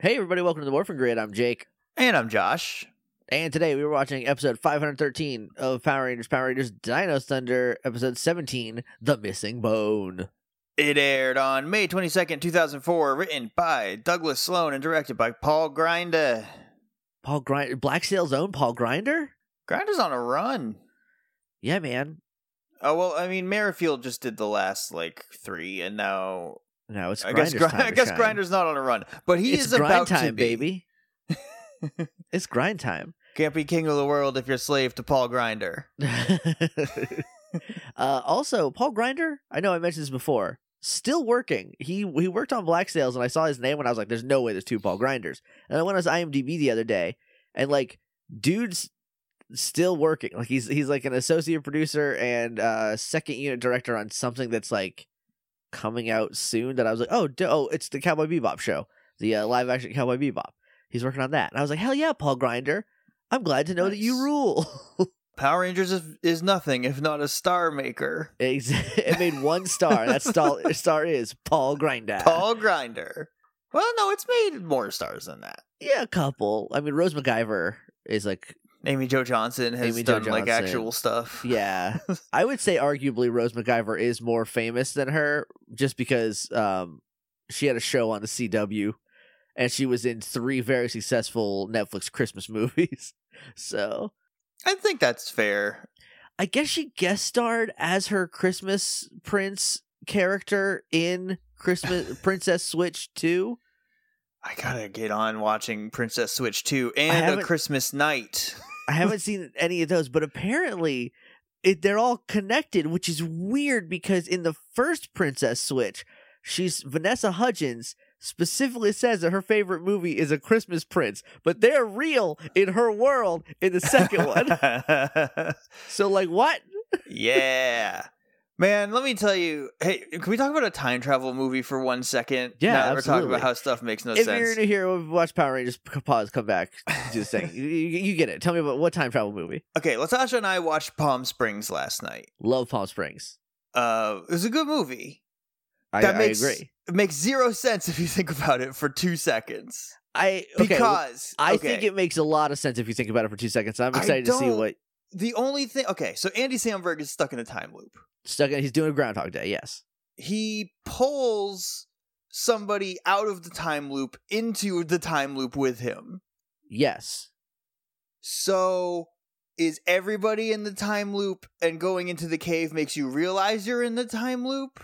Hey everybody, welcome to the Morphin Grid. I'm Jake. And I'm Josh. And today we were watching episode 513 of Power Rangers Dino Thunder, episode 17, The Missing Bone. It aired on May 22nd, 2004, written by Douglas Sloan and directed by Paul Grinder. Paul Grinder? Black Sail's own Paul Grinder? Grinder's on a run. Yeah, man. Oh, well, I mean, Merrifield just did the last, 3, and now... No, it's I Grinder's guess, time I to guess shine. Grinder's not on a run, but he It's is grind about time, to be. baby. It's grind time. Can't be king of the world if you're slave to Paul Grinder. Also, Paul Grinder, I know I mentioned this before, still working. He worked on Black Sails, and I saw his name and I was like, there's no way there's two Paul Grinders. And I went on his IMDb the other day, and dude's still working. He's like an associate producer and second unit director on something that's coming out soon that I was like, oh, it's the Cowboy Bebop show, the live action Cowboy Bebop. He's working on that. And I was like, hell yeah, Paul Grinder. I'm glad to know that you rule. Power Rangers is nothing if not a star maker. It made one star. That star is Paul Grinder. Paul Grinder. Well, no, it's made more stars than that. Yeah, a couple. I mean, Rose MacGyver is Amy Jo Johnson has done actual stuff. Yeah. I would say arguably Rose MacGyver is more famous than her just because she had a show on the CW and she was in 3 very successful Netflix Christmas movies. So I think that's fair. I guess she guest starred as her Christmas Prince character in Princess Switch 2. I gotta get on watching Princess Switch 2 and A Christmas Night. I haven't seen any of those, but apparently they're all connected, which is weird because in the first Princess Switch, Vanessa Hudgens specifically says that her favorite movie is A Christmas Prince, but they're real in her world in the second one. So what? Yeah. Man, let me tell you, hey, can we talk about a time travel movie for 1 second? Yeah, now that absolutely. we're talking about how stuff makes no if sense. If you're new here, watch Power Rangers, pause, come back, do the thing. You get it. Tell me about what time travel movie. Okay, Latasha and I watched Palm Springs last night. Love Palm Springs. It was a good movie. I agree. It makes zero sense if you think about it for 2 seconds. I think it makes a lot of sense if you think about it for 2 seconds. I'm excited to see what... The only thing... Okay, so Andy Samberg is stuck in a time loop. He's doing a Groundhog Day, yes. He pulls somebody out of the time loop into the time loop with him. Yes. So is everybody in the time loop and going into the cave makes you realize you're in the time loop?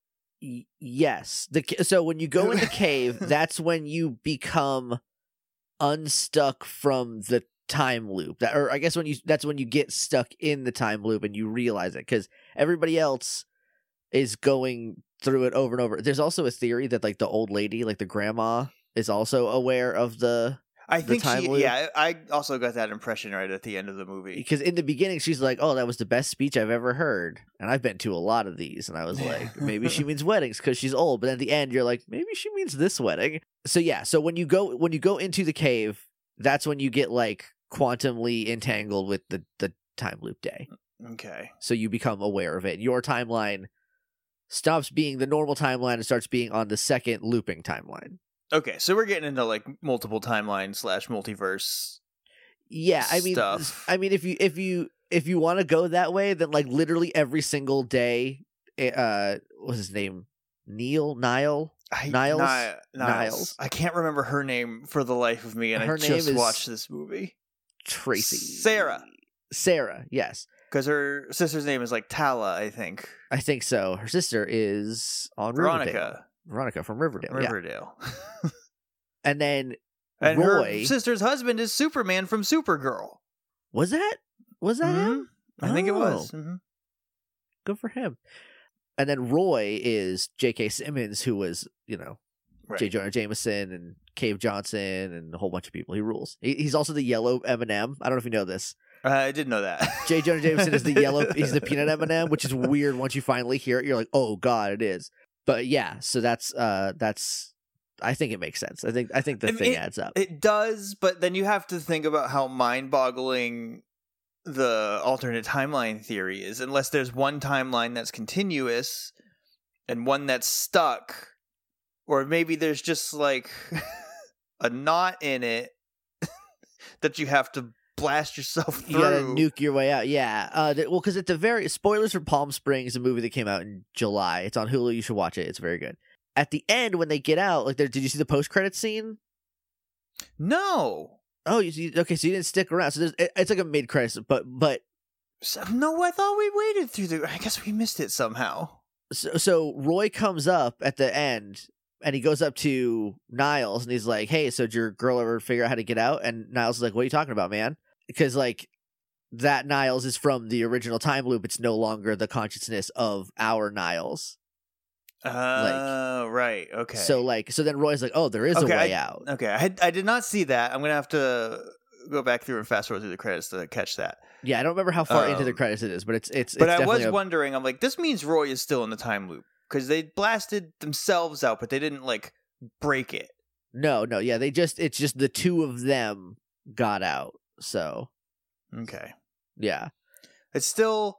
Yes. So when you go in the cave, that's when you become unstuck from the time loop. That's when you get stuck in the time loop and you realize it, because everybody else is going through it over and over. There's also a theory that the old lady, the grandma, is also aware of the time loop. Yeah, I also got that impression right at the end of the movie. Because in the beginning she's like, oh, that was the best speech I've ever heard, and I've been to a lot of these, and I was like, maybe she means weddings because she's old. But at the end you're like, maybe she means this wedding. So yeah, so when you go into the cave, that's when you get quantumly entangled with the time loop day. Okay. So you become aware of it. Your timeline stops being the normal timeline and starts being on the second looping timeline. Okay, so we're getting into multiple timeline / multiverse. Yeah, stuff. I mean, if you want to go that way, then literally every single day, what's his name? Niles. Niles. I can't remember her name for the life of me, and I just watched this movie. Tracy. Sarah, yes. Because her sister's name is Tala, I think. I think so. Her sister is on Riverdale. Veronica from Riverdale. Yeah. And then Roy. Her sister's husband is Superman from Supergirl. Was that him? I think it was. Mm-hmm. Good for him. And then Roy is J.K. Simmons, who was, right. J. Jonah Jameson and Cave Johnson and a whole bunch of people. He rules. He's also the yellow M&M. I don't know if you know this. I didn't know that. J. Jonah Jameson is the yellow. He's the peanut M&M, which is weird. Once you finally hear it, you're like, oh god, it is. But yeah, so that's. I think it makes sense. I think the thing adds up. It does, but then you have to think about how mind-boggling the alternate timeline theory is. Unless there's one timeline that's continuous and one that's stuck, or maybe there's just a knot in it that you have to blast yourself through. You gotta nuke your way out. Yeah. Well, because at the very spoilers for Palm Springs, a movie that came out in July. It's on Hulu. You should watch it. It's very good. At the end, when they get out, like, did you see the post-credit scene? No. Oh, you see? Okay, so you didn't stick around. So it's like a mid-credits, but No, I thought we waited through the. I guess we missed it somehow. so Roy comes up at the end. And he goes up to Niles and he's like, "Hey, so did your girl ever figure out how to get out?" And Niles is like, "What are you talking about, man?" Because like that Niles is from the original time loop. It's no longer the consciousness of our Niles. Right. Okay. So then Roy's like, "Oh, there is a way out." Okay. I did not see that. I'm gonna have to go back through and fast forward through the credits to catch that. Yeah, I don't remember how far into the credits it is, but it's. But I was wondering. I'm like, this means Roy is still in the time loop. Because they blasted themselves out, but they didn't like break it. No, yeah, it's just the two of them got out. So, okay, yeah, it's still,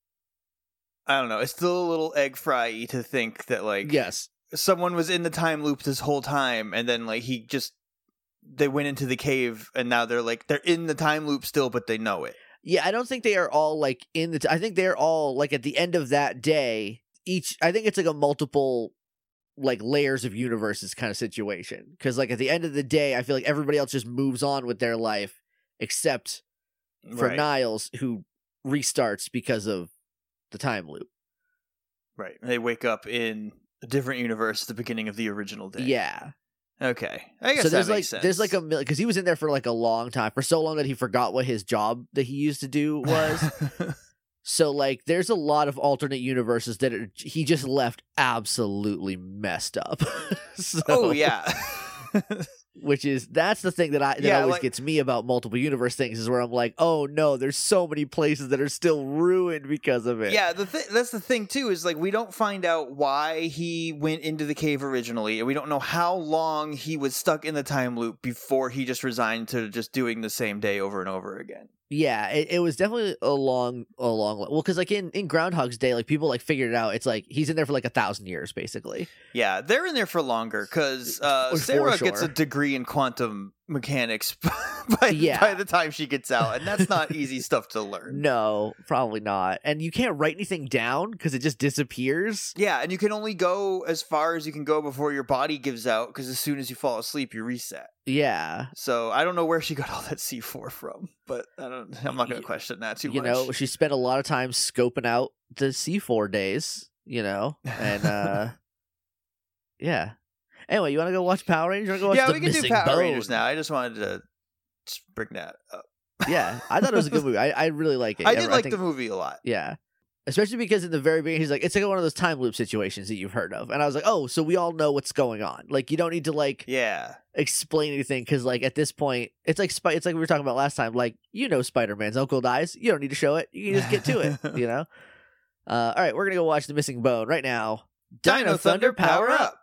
I don't know, it's still a little egg fry-y to think that like, yes, someone was in the time loop this whole time, and then like they went into the cave, and now they're in the time loop still, but they know it. Yeah, I don't think they are all like in the. I think they're all like at the end of that day. I think it's like a multiple like layers of universes kind of situation, because like at the end of the day I feel like everybody else just moves on with their life except for Niles, who restarts because of the time loop. Right. They wake up in a different universe at the beginning of the original day. Yeah. Okay. I guess that makes sense. There's like because he was in there for like a long time, for so long that he forgot what his job that he used to do was. So, like, there's a lot of alternate universes that he just left absolutely messed up. Oh, yeah. That's the thing that always gets me about multiple universe things, is where I'm like, oh no, there's so many places that are still ruined because of it. Yeah, that's the thing too, is like we don't find out why he went into the cave originally, and we don't know how long he was stuck in the time loop before he just resigned to just doing the same day over and over again. Yeah, it was definitely a long well, because like in Groundhog's Day, like people like figured it out. It's like he's in there for like 1,000 years basically. Yeah, they're in there for longer because Sarah gets a degree in quantum mechanics by the time she gets out, and that's not easy stuff to learn. No, probably not. And you can't write anything down because it just disappears. Yeah, and you can only go as far as you can go before your body gives out, because as soon as you fall asleep, you reset. Yeah. So I don't know where she got all that C4 from, but I'm not going to question that too much. You know, she spent a lot of time scoping out the C4 days, you know, and yeah. Anyway, you want to go watch Power Rangers? You want to go watch we can do Power Rangers now. I just wanted to bring that up. Yeah, I thought it was a good movie. I really like it. I did like the movie a lot. Yeah. Especially because in the very beginning, he's like, it's like one of those time loop situations that you've heard of. And I was like, oh, so we all know what's going on. Like, you don't need to, like, explain anything. Because, like, at this point, it's like we were talking about last time. Like, you know Spider-Man's uncle dies. You don't need to show it. You can just get to it, you know? All right, we're going to go watch The Missing Bone right now. Dino Thunder, power up!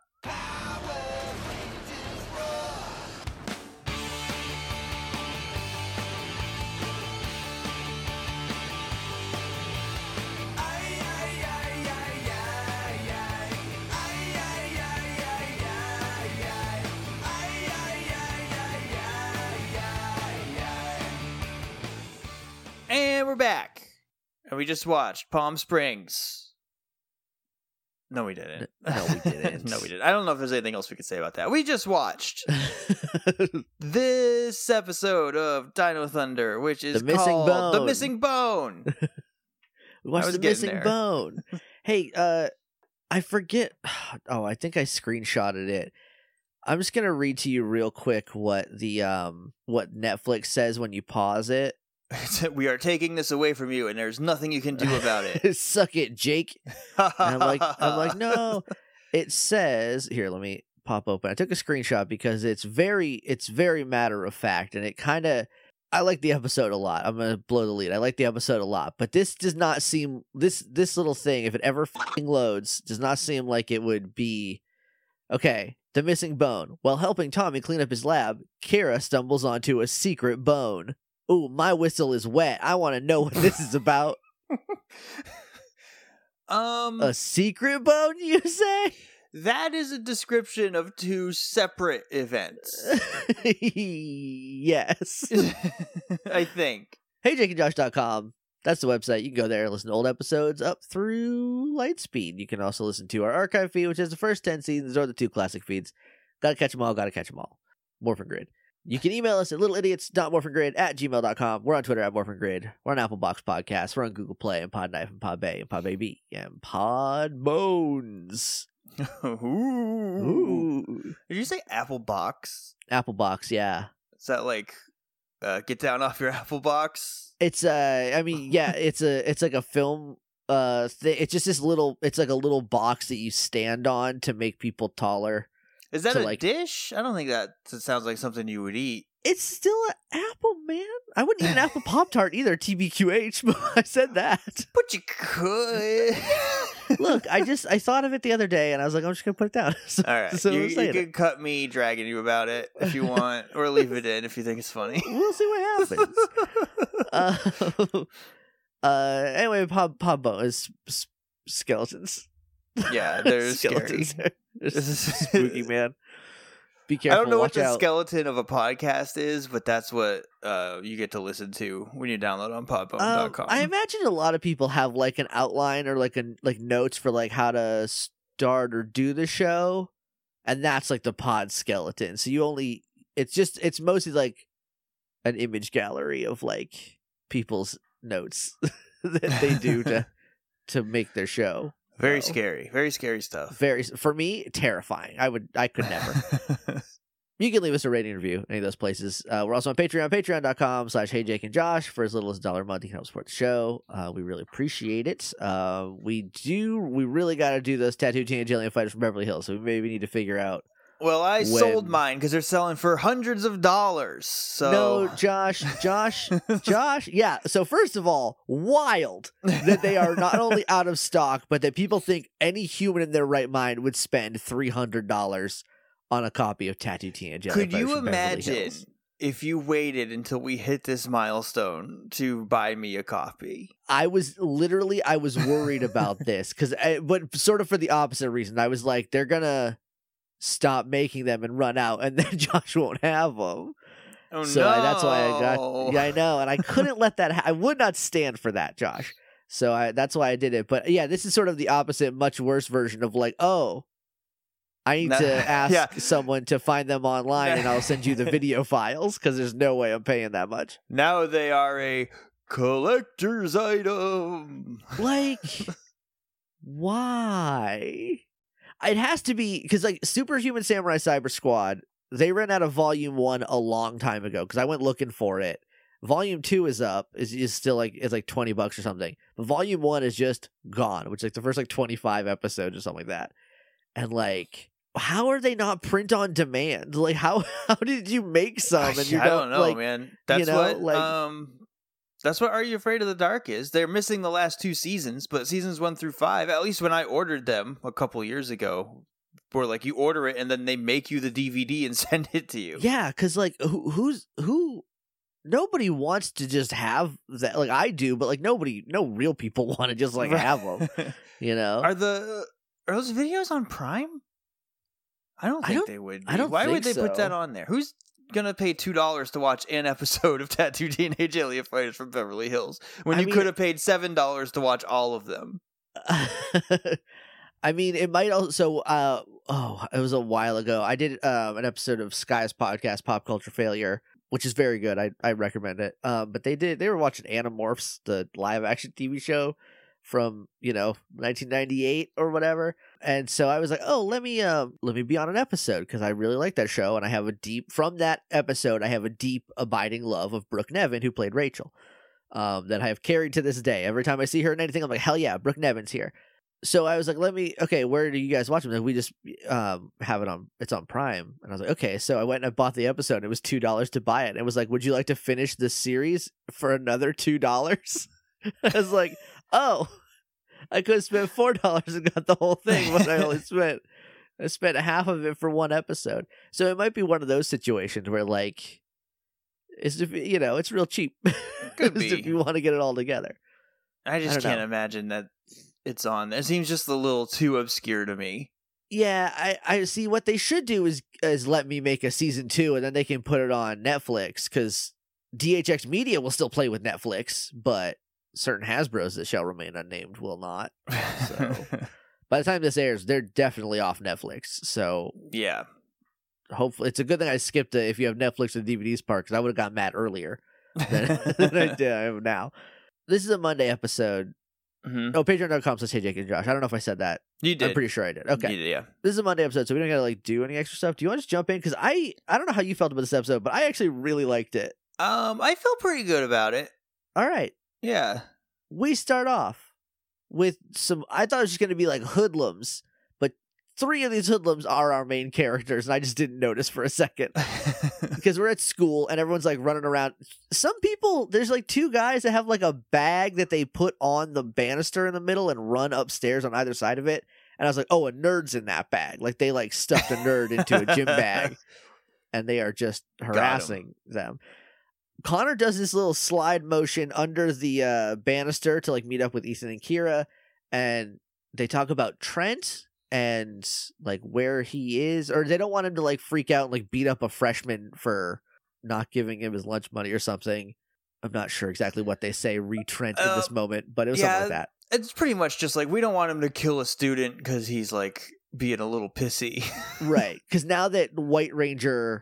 And we're back. And we just watched Palm Springs. No, we didn't. No, we didn't. No, we didn't. I don't know if there's anything else we could say about that. We just watched this episode of Dino Thunder, which is called The Missing Bone. We watched The Missing Bone. Hey, I forget. Oh, I think I screenshotted it. I'm just gonna read to you real quick what the what Netflix says when you pause it. We are taking this away from you, and there's nothing you can do about it. Suck it, Jake. And I'm like, no. It says here. Let me pop open. I took a screenshot because it's very matter of fact, and it kind of. I like the episode a lot. I'm gonna blow the lead. I like the episode a lot, but this does not seem this little thing, if it ever fucking loads, does not seem like it would be okay. The Missing Bone. While helping Tommy clean up his lab, Kara stumbles onto a secret bone. Ooh, my whistle is wet. I want to know what this is about. A secret bone, you say? That is a description of two separate events. Yes. I think. HeyJakeandJosh.com. That's the website. You can go there and listen to old episodes up through Lightspeed. You can also listen to our archive feed, which is the first 10 seasons or the 2 classic feeds. Gotta catch them all, gotta catch them all. Morphin Grid. You can email us at littleidiots.morphingrid@gmail.com. We're on Twitter at Morphin Grid. We're on Apple Box Podcasts. We're on Google Play and Podknife and Podbay and Podbaby and Podbones. Ooh. Did you say Apple Box? Apple Box, yeah. Is that like get down off your Apple Box? It's I mean, yeah, it's like a film it's just this little, it's like a little box that you stand on to make people taller. Is that a dish? I don't think that sounds like something you would eat. It's still an apple, man. I wouldn't eat an apple Pop-Tart either, TBQH, but I said that. But you could. Look, I thought of it the other day, and I was like, I'm just going to put it down. So, all right, so you can cut me dragging you about it if you want, or leave it in if you think it's funny. We'll see what happens. Anyway, Podbone is skeletons. Yeah, they're scary. They're spooky, man. Be careful. I don't know what the out. skeleton of a podcast is, but that's what you get to listen to when you download on podbone.com. I imagine a lot of people have like an outline or like notes for like how to start or do the show, and that's like the pod skeleton. So it's mostly like an image gallery of like people's notes that they do to make their show. Very scary stuff. For me, terrifying. I could never. You can leave us a rating review any of those places. We're also on Patreon, patreon.com/HeyJakeandJosh. For as little as $1 a month, you can help support the show. We really appreciate it. We really got to do those tattooed teenage alien fighters from Beverly Hills, so we maybe need to figure out. Well, I sold mine because they're selling for hundreds of dollars. So no, Josh. Yeah. So first of all, wild that they are not only out of stock, but that people think any human in their right mind would spend $300 on a copy of Tattooed Teenage Alien. Could you imagine if you waited until we hit this milestone to buy me a copy? I was worried about this but sort of for the opposite reason. I was like, they're gonna stop making them and run out, and then Josh won't have them. Oh, so no. That's why I got. Yeah, I know, and I couldn't let that. I would not stand for that, Josh. So that's why I did it. But yeah, this is sort of the opposite, much worse version of like, oh, I need to ask someone to find them online, and I'll send you the video files because there's no way I'm paying that much. Now they are a collector's item. Like, why? It has to be because like Superhuman Samurai Cyber Squad, they ran out of Volume 1 a long time ago because I went looking for it. Volume 2 is up, is still like it's like $20 or something. But Volume 1 is just gone, which is like the first like 25 episodes or something like that. And like, how are they not print on demand? Like, how did you make some? And I don't know, man. That's That's what Are You Afraid of the Dark is. They're missing the last 2 seasons, but seasons 1 through 5, at least when I ordered them a couple years ago, were like you order it and then they make you the DVD and send it to you. Yeah, because like who nobody wants to just have that. Like I do, but like no real people want to just like have them. You know, are those videos on Prime? I don't think they would be. Why would they put that on there? Who's gonna pay $2 to watch an episode of Tattooed Teenage Alien Fighters from Beverly Hills when you could have paid $7 to watch all of them? I mean, it might also. It was a while ago. I did an episode of Sky's podcast, Pop Culture Failure, which is very good. I recommend it. But they were watching Animorphs, the live action TV show from 1998 or whatever. And so I was like, oh, let me be on an episode because I really like that show, and I have from that episode I have a deep abiding love of Brooke Nevin, who played Rachel, that I have carried to this day. Every time I see her in anything, I'm like, hell yeah, Brooke Nevin's here. So I was like, where do you guys watch them? Like, we just have it on, it's on Prime. And I was like, okay. So I went and I bought the episode. It was $2 to buy it. It was like, would you like to finish this series for another $2? I was like, oh, I could have spent $4 and got the whole thing, but I spent half of it for one episode. So it might be one of those situations where like, it's real cheap. Could be. If you want to get it all together. I just can't imagine that it's on. It seems just a little too obscure to me. Yeah, I see. What they should do is let me make a season 2, and then they can put it on Netflix, because DHX Media will still play with Netflix, but certain Hasbros that shall remain unnamed will not. So by the time this airs, they're definitely off Netflix. So yeah, hopefully, it's a good thing I skipped it if you have Netflix and DVDs part, because I would have got mad earlier than I am now. This is a Monday episode. Mm-hmm. Oh, patreon.com/Hey Jake and Josh. I don't know if I said that. You did. I'm pretty sure I did. Okay. You did, yeah. This is a Monday episode, so we don't gotta do any extra stuff. Do you want to just jump in? Because I don't know how you felt about this episode, but I actually really liked it. I felt pretty good about it. All right. Yeah. We start off with some. I thought it was just gonna be like hoodlums, but 3 of these hoodlums are our main characters, and I just didn't notice for a second. Because we're at school and everyone's like running around. Some people, there's like 2 guys that have like a bag that they put on the banister in the middle and run upstairs on either side of it. And I was like, oh, a nerd's in that bag. Like they like stuffed a nerd into a gym bag and they are just harassing them. Connor does this little slide motion under the banister to like meet up with Ethan and Kira. And they talk about Trent and like where he is, or they don't want him to like freak out and like beat up a freshman for not giving him his lunch money or something. I'm not sure exactly what they say Trent in this moment, but it was something like that. It's pretty much just like, we don't want him to kill a student because he's like being a little pissy. Right. Because now that White Ranger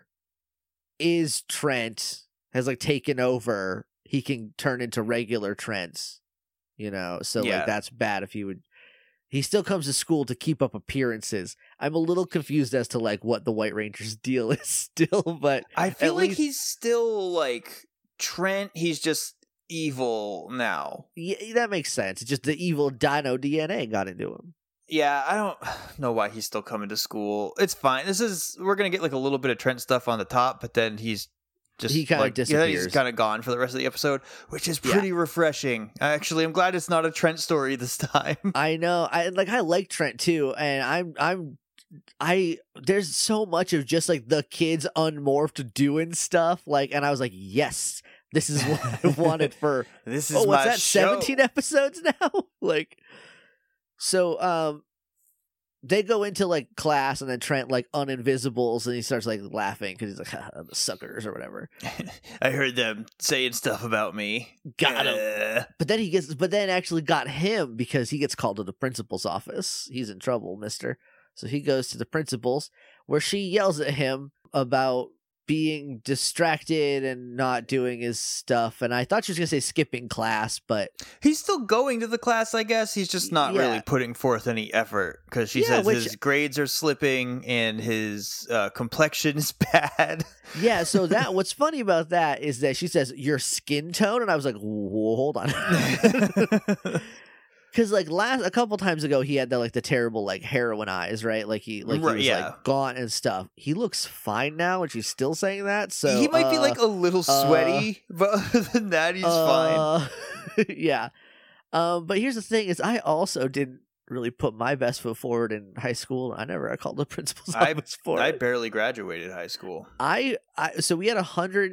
is Trent, has like taken over, he can turn into regular Trent, you know? So like that's bad if he would. He still comes to school to keep up appearances. I'm a little confused as to like what the White Ranger's deal is still, but I feel like he's still like Trent. He's just evil now. Yeah, that makes sense. It's just the evil Dino DNA got into him. Yeah, I don't know why he's still coming to school. It's fine. We're gonna get like a little bit of Trent stuff on the top, but then he kind of disappears. He's kind of gone for the rest of the episode, which is pretty refreshing. Actually, I'm glad it's not a Trent story this time. I know. I like Trent too, and there's so much of just like the kids unmorphed doing stuff, like, and I was like, yes, this is what I wanted for. This is what's that? Show. 17 episodes now, like. So, they go into like class, and then Trent like uninvisibles, and he starts like laughing because he's like, the suckers or whatever. I heard them saying stuff about me. Got him. But then actually got him because he gets called to the principal's office. He's in trouble, mister. So he goes to the principal's, where she yells at him about being distracted and not doing his stuff. And I thought she was going to say skipping class, but he's still going to the class, I guess. He's just not really putting forth any effort, because she says his grades are slipping and his complexion is bad. Yeah, so what's funny about that is that she says your skin tone, and I was like, whoa, hold on. Because like a couple times ago, he had the terrible like heroin eyes, right? Like he was like gaunt and stuff. He looks fine now, and she's still saying that. So he might be like a little sweaty, but other than that, he's fine. Yeah. But here's the thing: is I also didn't really put my best foot forward in high school. I never called the principal's office for it. I barely graduated high school. So we had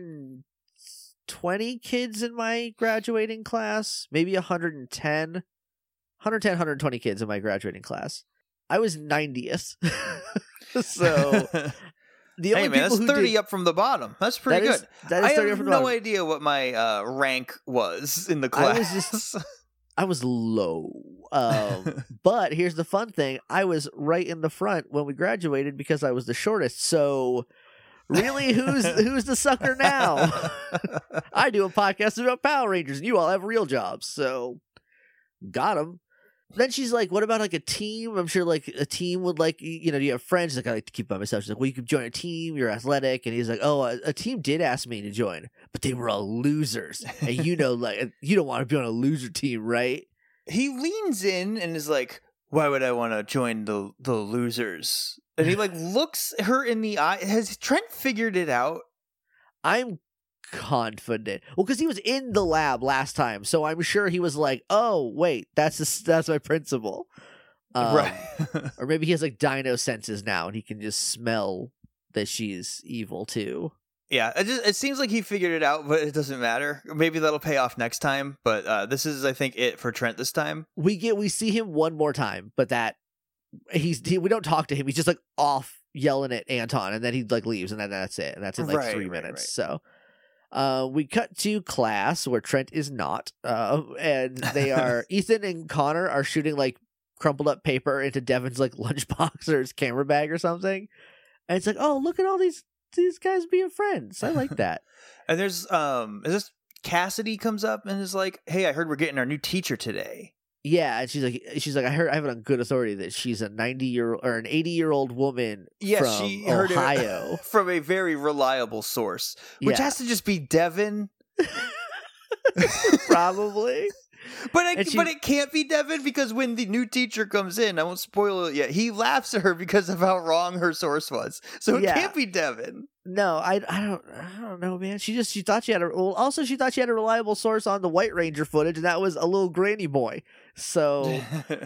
120 kids in my graduating class, maybe 110. 120 kids in my graduating class. I was 90th. So the only that's 30 up from the bottom. That's pretty good. That is 30 I up from have the no bottom. idea what my rank was in the class. I was low. But here's the fun thing. I was right in the front when we graduated because I was the shortest. So really, who's the sucker now? I do a podcast about Power Rangers, and you all have real jobs. So got him. Then she's like, what about like a team? I'm sure like a team would like, do you have friends? She's like, I like to keep by myself. She's like, well, you could join a team. You're athletic. And he's like, oh, a team did ask me to join, but they were all losers. And like, you don't want to be on a loser team, right? He leans in and is like, why would I want to join the losers? And he like looks her in the eye. Has Trent figured it out? I'm confident. Well, because he was in the lab last time, so I'm sure he was like, "Oh, wait, that's my principal." Right. Or maybe he has like dino senses now, and he can just smell that she's evil too. Yeah, it seems like he figured it out, but it doesn't matter. Maybe that'll pay off next time. But this is, I think, it for Trent this time. We see him one more time, but that we don't talk to him. He's just like off yelling at Anton, and then he like leaves, and then that's it. And that's in like 3 minutes. So we cut to class where Trent is not, and they are Ethan and Connor are shooting like crumpled up paper into Devin's like lunchbox or his camera bag or something, and it's like, oh, look at all these guys being friends. I like that. And there's is this Cassidy comes up and is like, hey, I heard we're getting our new teacher today. Yeah, and she's like, I have it on good authority that she's a 90-year-old or an 80-year-old woman from she heard Ohio. It from a very reliable source, which has to just be Devin. Probably. But it can't be Devin, because when the new teacher comes in, I won't spoil it yet, he laughs at her because of how wrong her source was. So it can't be Devin. No, I don't know, man. She thought she had she thought she had a reliable source on the White Ranger footage, and that was a little granny boy. So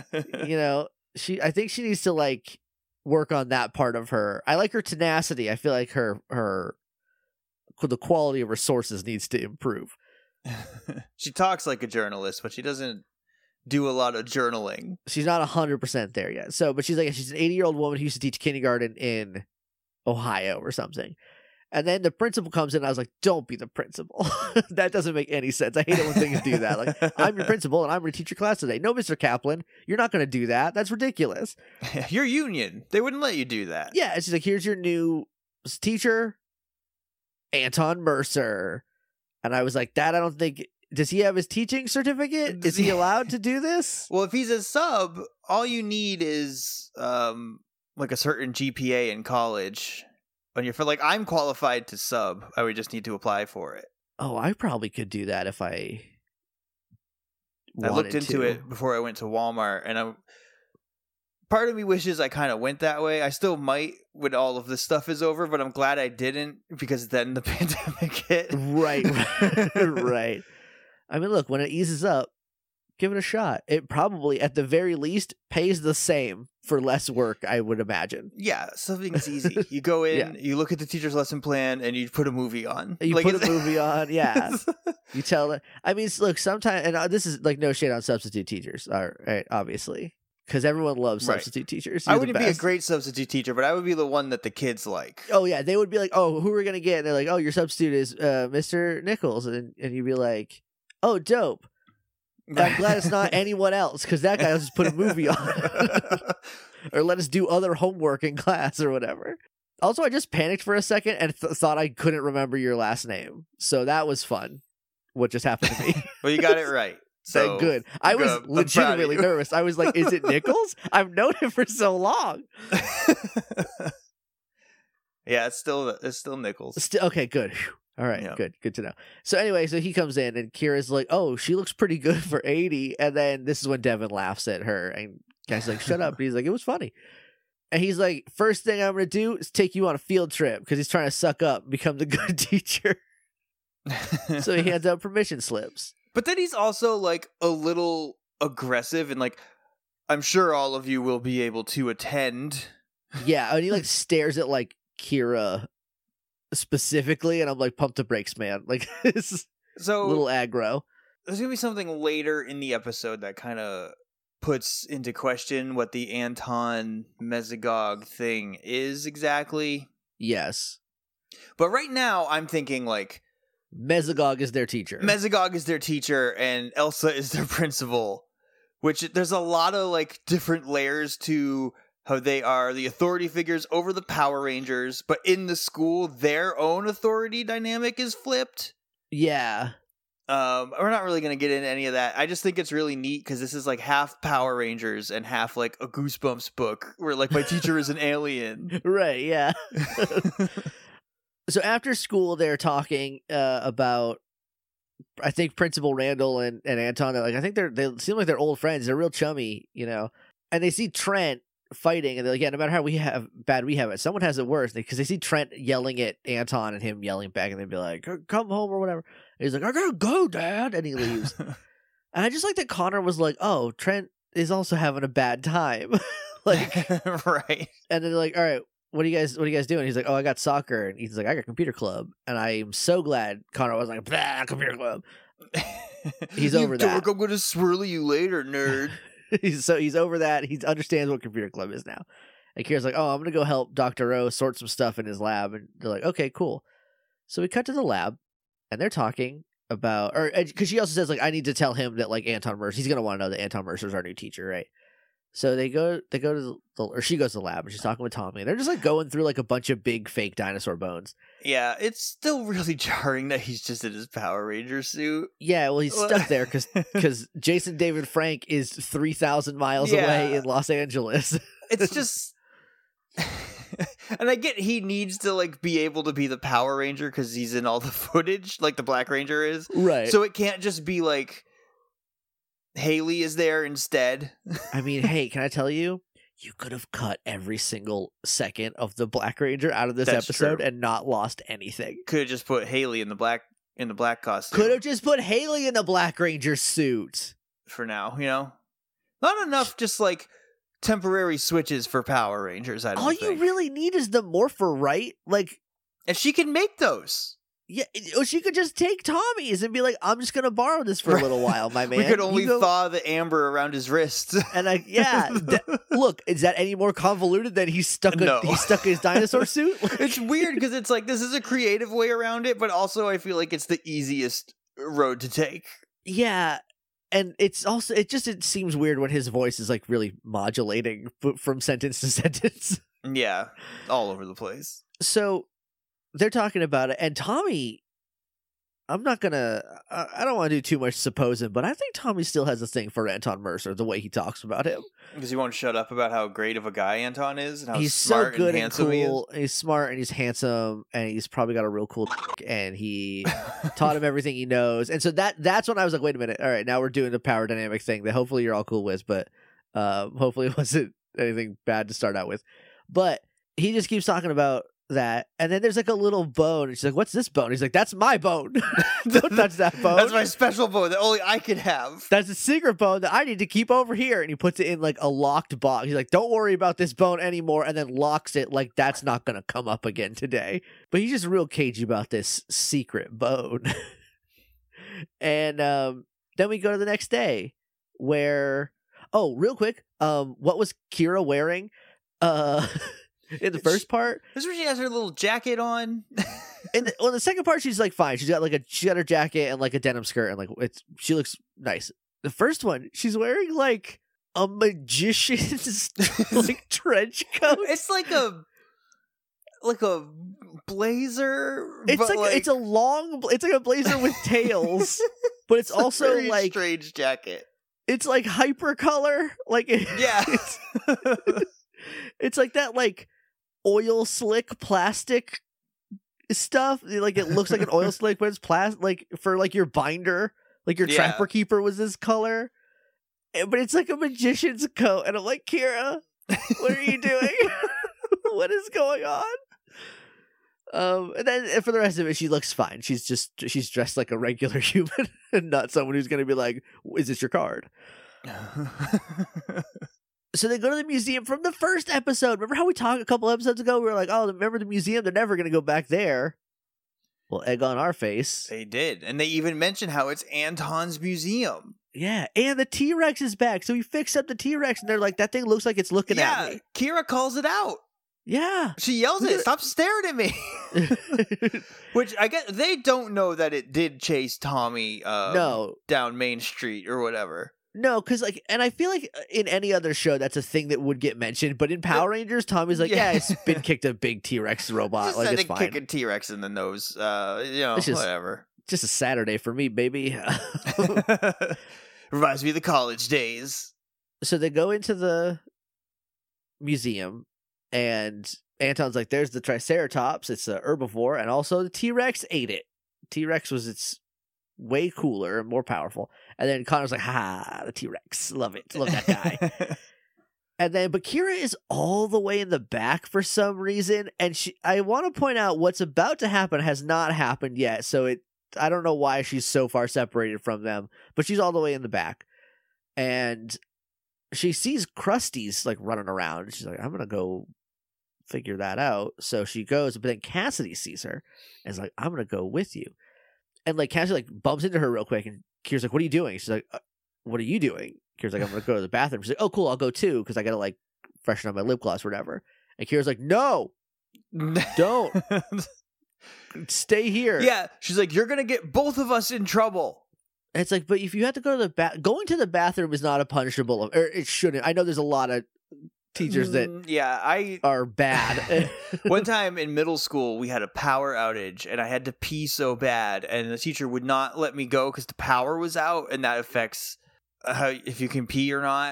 I think she needs to like work on that part of her. I like her tenacity. I feel like the quality of her sources needs to improve. She talks like a journalist, but she doesn't do a lot of journaling. She's not 100% there yet. So, but she's an 80-year-old woman who used to teach kindergarten in Ohio or something. And then the principal comes in, and I was like, don't be the principal. That doesn't make any sense. I hate it when things do that. Like, I'm your principal, and I'm going to teach your class today. No, Mr. Kaplan, you're not going to do that. That's ridiculous. You're union. They wouldn't let you do that. Yeah, and she's like, here's your new teacher, Anton Mercer. And I was like, I don't think... Does he have his teaching certificate? Is he allowed to do this? Well, if he's a sub, all you need is like a certain GPA in college. When you're I'm qualified to sub. I would just need to apply for it. Oh, I probably could do that if I looked into it before I went to Walmart, and part of me wishes I kind of went that way. I still might when all of this stuff is over, but I'm glad I didn't, because then the pandemic hit. Right. Right. I mean, look, when it eases up, give it a shot. It probably, at the very least, pays the same for less work, I would imagine. Yeah, something's easy. You go in, you look at the teacher's lesson plan, and you put a movie on. You put a movie on, yeah. You tell it. I mean, look, sometimes, and this is like no shade on substitute teachers, right, obviously. Because everyone loves substitute teachers. I wouldn't be a great substitute teacher, but I would be the one that the kids like. Oh, yeah. They would be like, oh, who are we going to get? And they're like, oh, your substitute is Mr. Nichols. And you'd be like, oh, dope. I'm glad it's not anyone else, because that guy will just put a movie on. Or let us do other homework in class or whatever. Also, I just panicked for a second and thought I couldn't remember your last name. So that was fun, what just happened to me. Well, you got it right. So good. I was legitimately nervous. I was like, is it Nichols? I've known him for so long. Yeah, it's still Nichols. Okay, good. Whew. All right, good to know. So anyway, so he comes in, and Kira's like, oh, she looks pretty good for 80. And then this is when Devin laughs at her, and guy's like, shut up. And he's like, it was funny. And he's like, first thing I'm going to do is take you on a field trip, because he's trying to suck up and become the good teacher. So he hands out permission slips. But then he's also like a little aggressive, and like, I'm sure all of you will be able to attend. Yeah, and he like stares at like Kira specifically, and I'm like, pump the brakes, man. Like, it's a little aggro. There's gonna be something later in the episode that kind of puts into question what the Anton Mesogog thing is exactly. Yes. But right now, I'm thinking like, Mesogog is their teacher. Mesogog is their teacher, and Elsa is their principal. Which, there's a lot of like different layers to how they are the authority figures over the Power Rangers, but in the school, their own authority dynamic is flipped. Yeah. We're not really going to get into any of that. I just think it's really neat, because this is like half Power Rangers and half like a Goosebumps book, where like my teacher is an alien. Right, yeah. So after school, they're talking about, I think, Principal Randall and Anton. They're like, I think they seem like they're old friends. They're real chummy, And they see Trent fighting, and they're like, yeah, no matter how bad we have it, someone has it worse, because they see Trent yelling at Anton and him yelling back, and they'd be like, come home or whatever. And he's like, I gotta go, Dad, and he leaves. And I just like that Connor was like, oh, Trent is also having a bad time. Like, right. And then they're like, all right, what are you guys doing? He's like, oh, I got soccer. And he's like, I got computer club. And I'm so glad Connor was like, computer club. He's over that. I'm gonna swirl you later, nerd. he's over that. He understands what computer club is now. And Kira's like, oh, I'm going to go help Dr. O sort some stuff in his lab. And they're like, okay, cool. So we cut to the lab, and they're talking about, or because she also says, like, I need to tell him that, like, Anton Mercer, he's going to want to know that Anton Mercer's our new teacher, right? So they go to or she goes to the lab, and she's talking with Tommy. And they're just, like, going through, like, a bunch of big fake dinosaur bones. Yeah, it's still really jarring that he's just in his Power Ranger suit. Yeah, well, he's stuck there because Jason David Frank is 3,000 miles away in Los Angeles. It's just... And I get he needs to, like, be able to be the Power Ranger because he's in all the footage, like the Black Ranger is. Right. So it can't just be, like, Haley is there instead. I mean, hey, can I tell you? You could have cut every single second of the Black Ranger out of this episode and not lost anything. Could have just put Haley in the black costume. Could have just put Haley in the Black Ranger suit. For now, you know? Not enough just, like, temporary switches for Power Rangers, I don't think. All you really need is the morpher, right? Like, and she can make those. Yeah, or she could just take Tommy's and be like, I'm just going to borrow this for a little while, my man. We could only thaw the amber around his wrists. And look, is that any more convoluted than he stuck his dinosaur suit? It's weird because it's like, this is a creative way around it, but also I feel like it's the easiest road to take. Yeah. And it's also, it seems weird when his voice is like really modulating from sentence to sentence. Yeah. All over the place. So they're talking about it, and Tommy, I don't want to do too much supposing, but I think Tommy still has a thing for Anton Mercer, the way he talks about him. Because he won't shut up about how great of a guy Anton is, and how he's smart so good and handsome he is. He's smart and he's handsome, and he's probably got a real cool and he taught him everything he knows. And so that's when I was like, wait a minute, all right, now we're doing the power dynamic thing that hopefully you're all cool with, but hopefully it wasn't anything bad to start out with. But he just keeps talking about that, and then there's like a little bone, and she's like, what's this bone? He's like, that's my bone. Don't touch that bone. That's my special bone that only I can have. That's a secret bone that I need to keep over here. And he puts it in like a locked box. He's like, don't worry about this bone anymore, and then locks it like that's not gonna come up again today. But he's just real cagey about this secret bone. And then we go to the next day where, oh, real quick, what was Kira wearing in the first part? This is where she has her little jacket on. And on the second part, she's like fine. She's got her jacket and like a denim skirt, and like she looks nice. The first one, she's wearing like a magician's like trench coat. It's like a blazer. It's it's like a blazer with tails, but it's also very like strange jacket. It's like hyper color, like yeah. It's like that like oil slick plastic stuff. Like it looks like an oil slick, but it's plastic. Like for like your binder, like your Trapper Keeper was this color, but it's like a magician's coat. And I'm like, Kira, what are you doing? What is going on? And then for the rest of it, she looks fine. She's dressed like a regular human and not someone who's going to be like, is this your card? So they go to the museum from the first episode. Remember how we talked a couple episodes ago? We were like, oh, remember the museum? They're never going to go back there. Well, egg on our face. They did. And they even mentioned how it's Anton's museum. Yeah, and the T-Rex is back. So he fixed up the T-Rex, and they're like, that thing looks like it's looking at me. Kira calls it out. Yeah. She yells at it, stop staring at me. Which I guess they don't know that it did chase Tommy down Main Street or whatever. No, because like, and I feel like in any other show that's a thing that would get mentioned, but in Power Rangers, Tommy's like, yeah, I spin kicked a big T-Rex robot. Just like it's fine. Kick a T-Rex in the nose, whatever. Just a Saturday for me, baby. Reminds me of the college days. So they go into the museum, and Anton's like, there's the Triceratops. It's a herbivore, and also the T-Rex ate it. T-Rex was its way cooler and more powerful. And then Connor's like, the T-Rex. Love it. Love that guy. And then, but Kira is all the way in the back for some reason. And I want to point out what's about to happen has not happened yet. So I don't know why she's so far separated from them, but she's all the way in the back. And she sees Krusty's like running around. She's like, I'm going to go figure that out. So she goes, but then Cassidy sees her and is like, I'm going to go with you. And like Cassidy like bumps into her real quick, and Kira's like, what are you doing? She's like, what are you doing? Kira's like, I'm gonna go to the bathroom. She's like, oh, cool, I'll go too because I gotta like freshen up my lip gloss or whatever. And Kira's like, no, don't stay here. Yeah, she's like, you're gonna get both of us in trouble. And it's like, but if you have to go to the going to the bathroom is not a punishable, or it shouldn't. I know there's a lot of teachers that I are bad. One time in middle school, we had a power outage, and I had to pee so bad, and the teacher would not let me go because the power was out, and that affects if you can pee or not.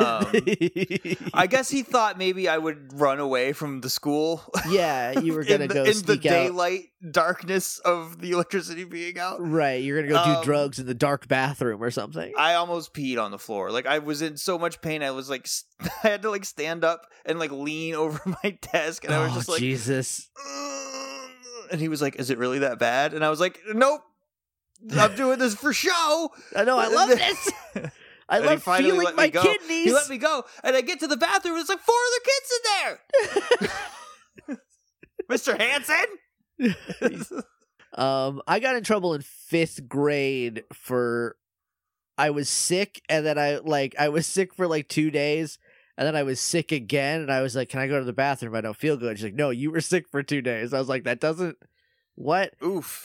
I guess he thought maybe I would run away from the school. Yeah, you were gonna go in sneak the out. daylight darkness of the electricity being out. Right, you're gonna go do drugs in the dark bathroom or something. I almost peed on the floor. Like, I was in so much pain. I was like, I had to like stand up and like lean over my desk, and I was just like, Jesus. And he was like, "Is it really that bad?" And I was like, "Nope, I'm doing this for show." I know, I love this. I love feeling my kidneys. He let me go, and I get to the bathroom, and it's like 4 other kids in there. Mr. Hansen. I got in trouble in 5th grade for I was sick, and then I was sick for like 2 days, and then I was sick again, and I was like, "Can I go to the bathroom? I don't feel good." She's like, "No, you were sick for 2 days." I was like, "That doesn't what?" Oof.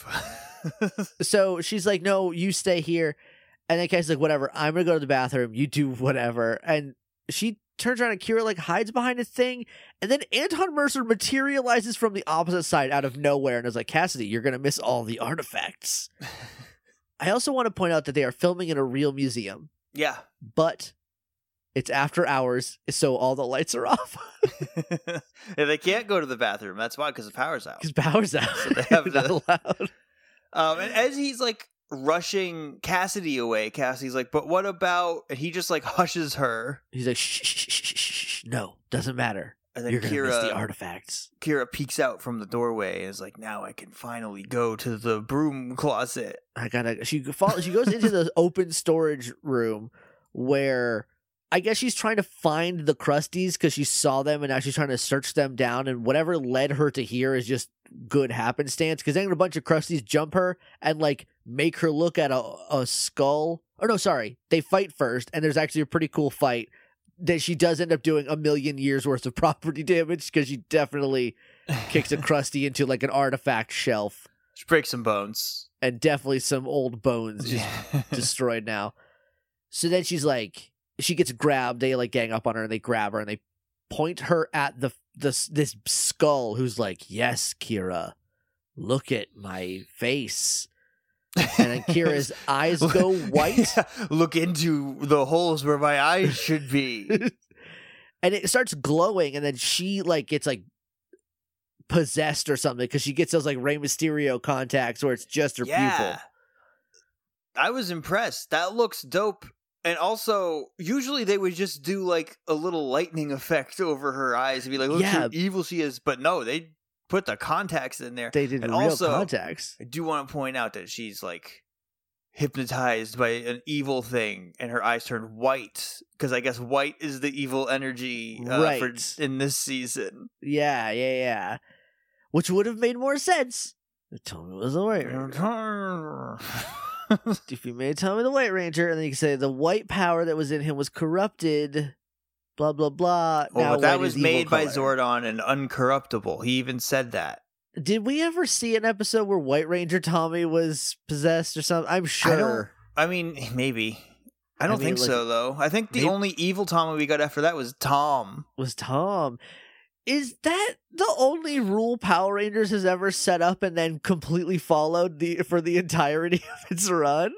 So she's like, "No, you stay here." And then Kai's like, "Whatever, I'm gonna go to the bathroom. You do whatever." And she turns around and Kira like hides behind a thing, and then Anton Mercer materializes from the opposite side out of nowhere and is like, "Cassidy, you're gonna miss all the artifacts." I also want to point out that they are filming in a real museum. Yeah. But it's after hours, so all the lights are off. Yeah, they can't go to the bathroom. That's why, because the power's out. Because power's out. So they have not allowed. And as he's like rushing Cassidy away, Cassidy's like, "But what about?" And he just like hushes her. He's like, "Shh, shh, shh, shh, shh. No, doesn't matter. And then You're gonna miss the artifacts." Kira peeks out from the doorway and is like, "Now I can finally go to the broom closet." She goes into the open storage room where I guess she's trying to find the Krusties because she saw them and now she's trying to search them down, and whatever led her to here is just good happenstance because then a bunch of Krusties jump her and like make her look at a skull. Or no, sorry, they fight first, and there's actually a pretty cool fight that she does end up doing 1,000,000 years worth of property damage because she definitely kicks a Krusty into like an artifact shelf. She breaks some bones. And definitely some old bones is destroyed now. So then she's like, she gets grabbed. They like gang up on her and they grab her and they point her at this skull who's like, "Yes, Kira, look at my face." And then Kira's eyes go white. Look into the holes where my eyes should be. And it starts glowing, and then she like gets like possessed or something because she gets those like Rey Mysterio contacts where it's just her pupil. I was impressed. That looks dope. And also, usually they would just do like a little lightning effect over her eyes and be like, "Look how evil she is." But no, they put the contacts in there. They did and real also, contacts. I do want to point out that she's like hypnotized by an evil thing and her eyes turn white because I guess white is the evil energy in this season. Yeah. Which would have made more sense if Tommy was the White Ranger. If you made Tommy the White Ranger, and then you can say the white power that was in him was corrupted, blah, blah, blah. Well, but that was made by Zordon and uncorruptible. He even said that. Did we ever see an episode where White Ranger Tommy was possessed or something? I'm sure. I mean, maybe. I don't think so, though. I think the only evil Tommy we got after that was Tom. Is that the only rule Power Rangers has ever set up and then completely followed for the entirety of its run?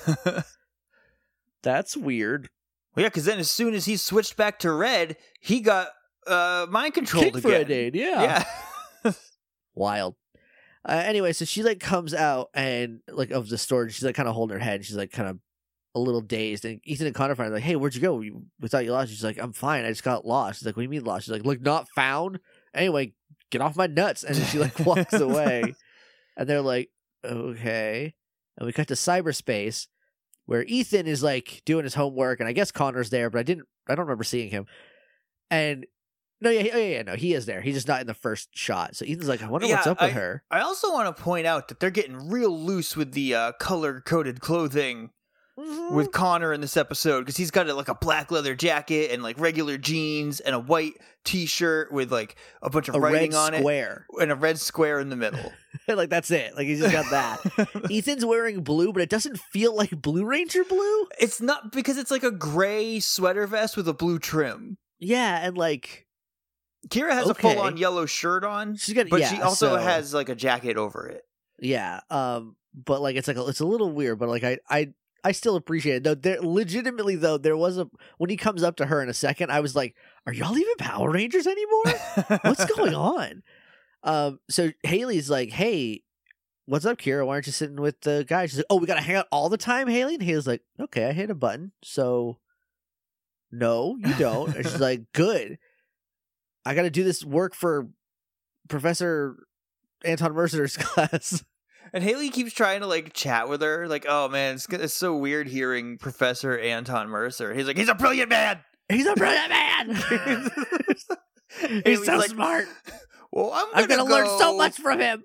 That's weird. Well, yeah, because then as soon as he switched back to red, he got mind controlled again. Yeah. Wild. Anyway, so she like comes out and like of the storage, she's like kind of holding her head. She's like kind of a little dazed, and Ethan and Connor find her like, "Hey, where'd you go? We thought you lost." She's like, "I'm fine. I just got lost." She's like, "What do you mean lost?" She's like, "Look, not found. Anyway, get off my nuts." And then she like walks away, and they're like, "Okay." And we cut to cyberspace where Ethan is like doing his homework, and I guess Connor's there, but I don't remember seeing him. And no, he is there. He's just not in the first shot. So Ethan's like, "I wonder what's up with her." I also want to point out that they're getting real loose with the color-coded clothing. with Connor in this episode because he's got like a black leather jacket and like regular jeans and a white t-shirt with like a bunch of writing on square. it and a red square in the middle. Like that's it. Like he's just got that. Ethan's wearing blue, but it doesn't feel like Blue Ranger blue. It's not because it's like a gray sweater vest with a blue trim. Yeah, and like Kira has a full-on yellow shirt on, but she also has like a jacket over it. Yeah, but like it's a little weird, but like I still appreciate it. Though there legitimately though there was when he comes up to her in a second, I was like, "Are y'all even Power Rangers anymore? What's going on?" So Haley's like, "Hey, what's up, Kira? Why aren't you sitting with the guy?" She's like, "Oh, we gotta hang out all the time, Haley." And Haley's like, "Okay, I hit a button, so no, you don't." And she's like, "Good. I gotta do this work for Professor Anton Mercer's class." And Haley keeps trying to like chat with her, like, "Oh man, it's so weird hearing Professor Anton Mercer." He's like, "He's a brilliant man. He's a brilliant man. He's so like, smart. Well, I'm gonna learn so much from him."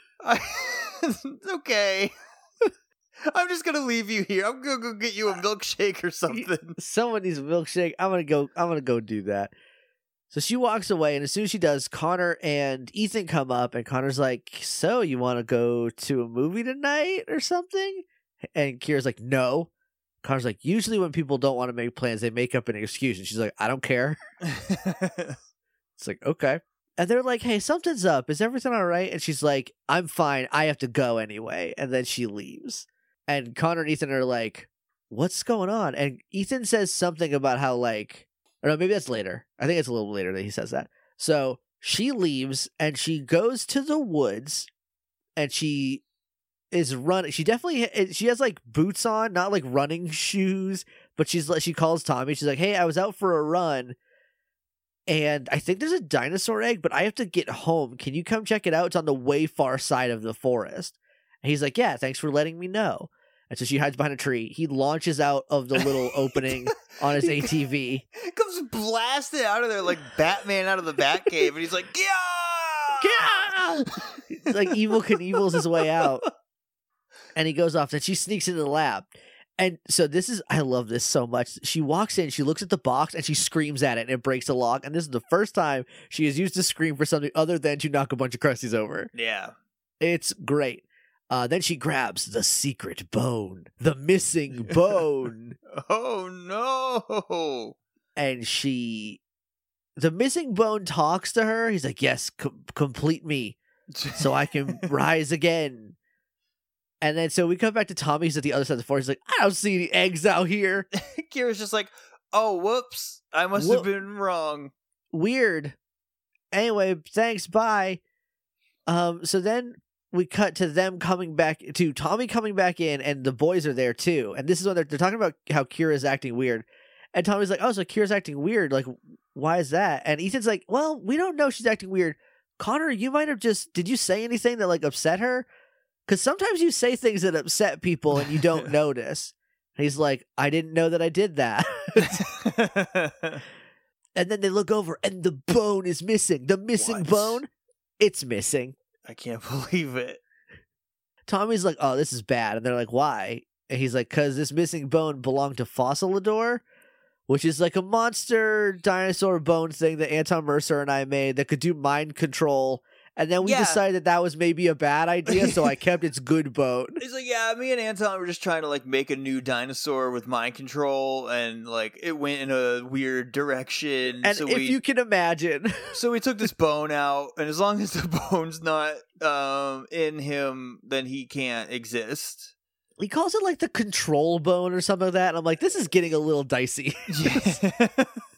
Okay. I'm just gonna leave you here. I'm gonna go get you a milkshake or something. Someone needs a milkshake. I'm gonna go do that. So she walks away, and as soon as she does, Connor and Ethan come up, and Connor's like, "So, you want to go to a movie tonight or something?" And Kira's like, "No." Connor's like, "Usually when people don't want to make plans, they make up an excuse." And she's like, "I don't care." It's like, okay. And they're like, "Hey, something's up. Is everything all right?" And she's like, "I'm fine. I have to go anyway." And then she leaves. And Connor and Ethan are like, "What's going on?" And Ethan says something about how like, or no, maybe that's later. I think it's a little later that he says that. So she leaves and she goes to the woods and she is running. She has like boots on, not like running shoes, but she calls Tommy. She's like, "Hey, I was out for a run and I think there's a dinosaur egg, but I have to get home. Can you come check it out? It's on the way far side of the forest." And he's like, "Yeah, thanks for letting me know." And so she hides behind a tree. He launches out of the little opening on his ATV. Comes blasted out of there like Batman out of the Batcave, and he's like, "Yeah!" Like Evel Knievel's his way out. And he goes off, and she sneaks into the lab. And so I love this so much. She walks in, she looks at the box, and she screams at it, and it breaks the lock. And this is the first time she has used a scream for something other than to knock a bunch of crusties over. Yeah. It's great. Then she grabs the secret bone, the missing bone. Oh, no. And the missing bone talks to her. He's like, "Yes, complete me so I can rise again." And then so we come back to Tommy's at the other side of the forest. He's like, "I don't see any eggs out here." Kira's just like, "Oh, whoops. I must have been wrong. Weird. Anyway, thanks, bye." So then we cut to them coming back, to Tommy coming back in, and the boys are there too. And this is when they're talking about how Kira's acting weird. And Tommy's like, "Oh, so Kira's acting weird. Like, why is that?" And Ethan's like, "Well, we don't know she's acting weird. Connor, you might have did you say anything that like upset her? Because sometimes you say things that upset people and you don't notice." And he's like, "I didn't know that I did that." And then they look over and the bone is missing. The missing bone, it's missing. I can't believe it. Tommy's like, "Oh, this is bad." And they're like, "Why?" And he's like, "Because this missing bone belonged to Fossilidor, which is like a monster dinosaur bone thing that Anton Mercer and I made that could do mind control. And then we decided that was maybe a bad idea, so I kept its good bone." He's like, "Yeah, me and Anton were just trying to like make a new dinosaur with mind control, and like it went in a weird direction." And so you can imagine, so we took this bone out, and as long as the bone's not in him, then he can't exist. He calls it like the control bone or something like that. And I'm like, this is getting a little dicey. Yeah.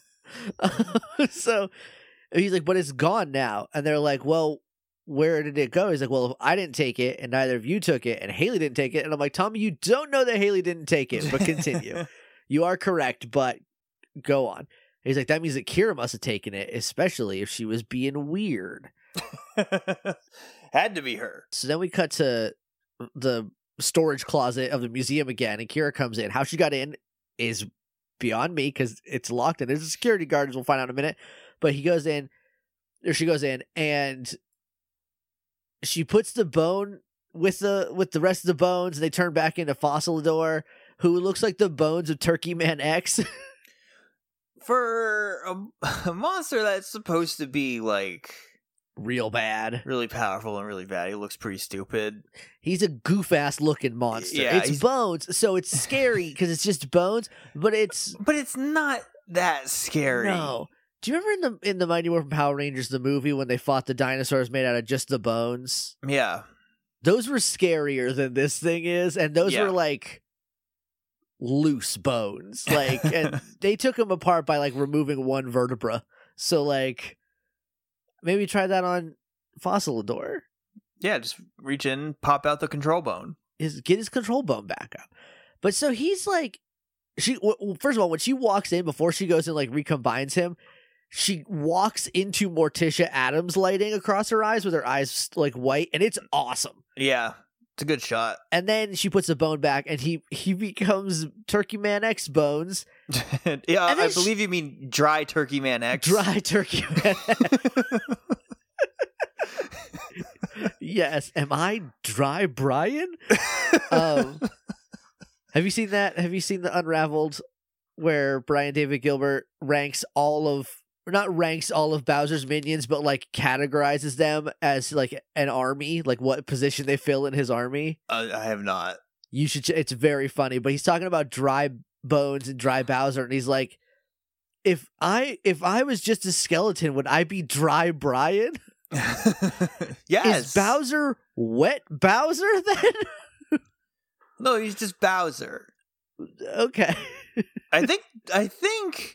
So he's like, "But it's gone now." And they're like, "Well, where did it go?" He's like, "Well, if I didn't take it and neither of you took it and Haley didn't take it." And I'm like, "Tommy, you don't know that Haley didn't take it, but continue." "You are correct, but go on." He's like, "That means that Kira must have taken it, especially if she was being weird." Had to be her. So then we cut to the storage closet of the museum again, and Kira comes in. How she got in is beyond me because it's locked and there's a security guard, as we'll find out in a minute. But she goes in, and she puts the bone with the rest of the bones, and they turn back into Fossilidor. who looks like the bones of Turkey Man X. For a monster that's supposed to be like Real bad. really powerful and really bad, he looks pretty stupid. He's a goof-ass looking monster. Yeah, it's bones, so it's scary because it's just bones, but it's not that scary. no. Do you remember in the Mighty Morphin Power Rangers, the movie, when they fought the dinosaurs made out of just the bones? Yeah. Those were scarier than this thing is, and those Yeah. were like loose bones. Like, and they took them apart by like removing one vertebra. So like, maybe try that on Fossilidor. Yeah, just reach in, pop out the control bone. Get his control bone back up. But so he's like, first of all, when she walks in, before she goes and like recombines him, she walks into Morticia Adams lighting across her eyes with her eyes like white, and it's awesome. Yeah, it's a good shot. And then she puts the bone back, and he becomes Turkey Man X Bones. Yeah, And then I believe you mean Dry Turkey Man X. Dry Turkey Man X. Yes. Am I Dry Brian? Have you seen that? Have you seen the Unraveled where Brian David Gilbert not ranks all of Bowser's minions, but like categorizes them as like an army, like what position they fill in his army? I have not. You should. It's very funny, but he's talking about Dry Bones and Dry Bowser, and he's like, if I was just a skeleton, would I be Dry Brian? Yes. Is Bowser Wet Bowser then? No, he's just Bowser. Okay. I think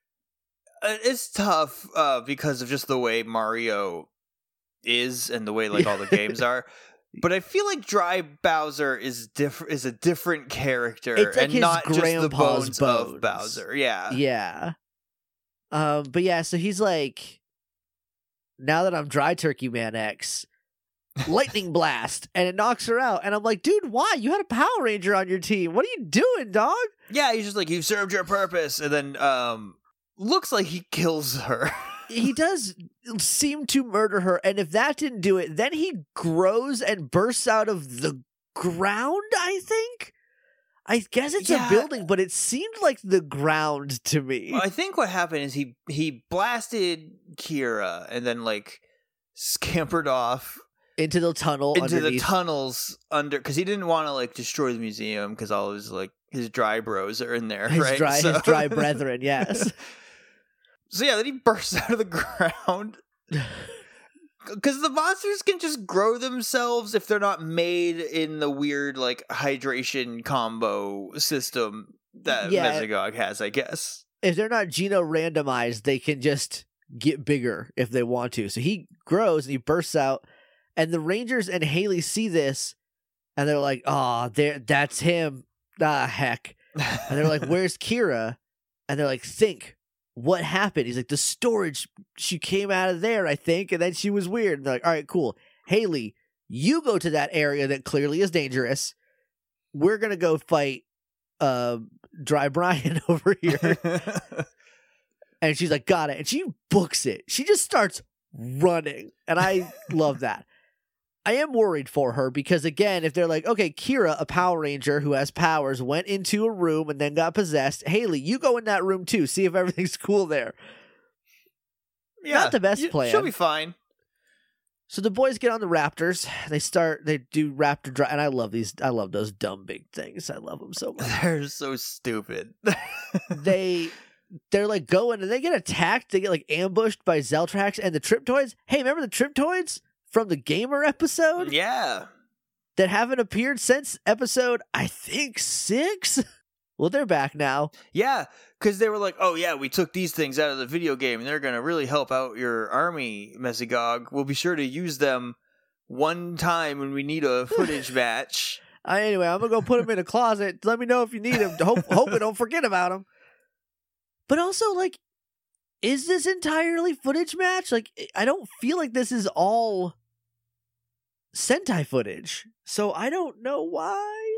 it's tough because of just the way Mario is and the way like all the games are. But I feel like Dry Bowser is a different character, It's like and his not just the grandpa's bones of Bowser. Yeah. Yeah. But yeah, so he's like, now that I'm Dry Turkey Man X, lightning blast, and it knocks her out. And I'm like, dude, why? You had a Power Ranger on your team. What are you doing, dog? Yeah, he's just like, you've served your purpose, and then looks like he kills her. He does seem to murder her, and if that didn't do it, then he grows and bursts out of the ground, I think? I guess it's a building, but it seemed like the ground to me. Well, I think what happened is he blasted Kira and then like scampered off into the tunnel into the underneath. tunnels under, because he didn't want to like destroy the museum because all his like his dry bros are in there, His right? his dry brethren, yes. So yeah, then he bursts out of the ground. Because the monsters can just grow themselves if they're not made in the weird like hydration combo system that Mesogog has, I guess. If they're not geno randomized, they can just get bigger if they want to. So he grows and he bursts out, and the Rangers and Haley see this, and they're like, "Oh, that's him." Ah, heck. And they're like, "Where's Kira?" And they're like, "Think. What happened?" He's like, "The storage, she came out of there, I think, and then she was weird." And they're like, "All right, cool. Haley, you go to that area that clearly is dangerous. We're going to go fight Dry Brian over here." And she's like, "Got it." And she books it. She just starts running. And I love that. I am worried for her because, again, if they're like, okay, Kira, a Power Ranger who has powers, went into a room and then got possessed. Haley, you go in that room too. See if everything's cool there. Yeah, not the best plan. She'll be fine. So the boys get on the Raptors. They do Raptor drive. And I love these. I love those dumb big things. I love them so much. They're so stupid. They're like going and they get attacked. They get like ambushed by Zeltrax and the Triptoids. Hey, remember the Triptoids from the Gamer episode? Yeah. That haven't appeared since episode, I think, 6? Well, they're back now. Yeah, because they were like, oh yeah, we took these things out of the video game and they're going to really help out your army, Mesogog. We'll be sure to use them one time when we need a footage match. Anyway, I'm going to go put them in a closet. Let me know if you need them. Hope I don't forget about them. But also, like, is this entirely footage match? Like, I don't feel like this is all Sentai footage. So I don't know why.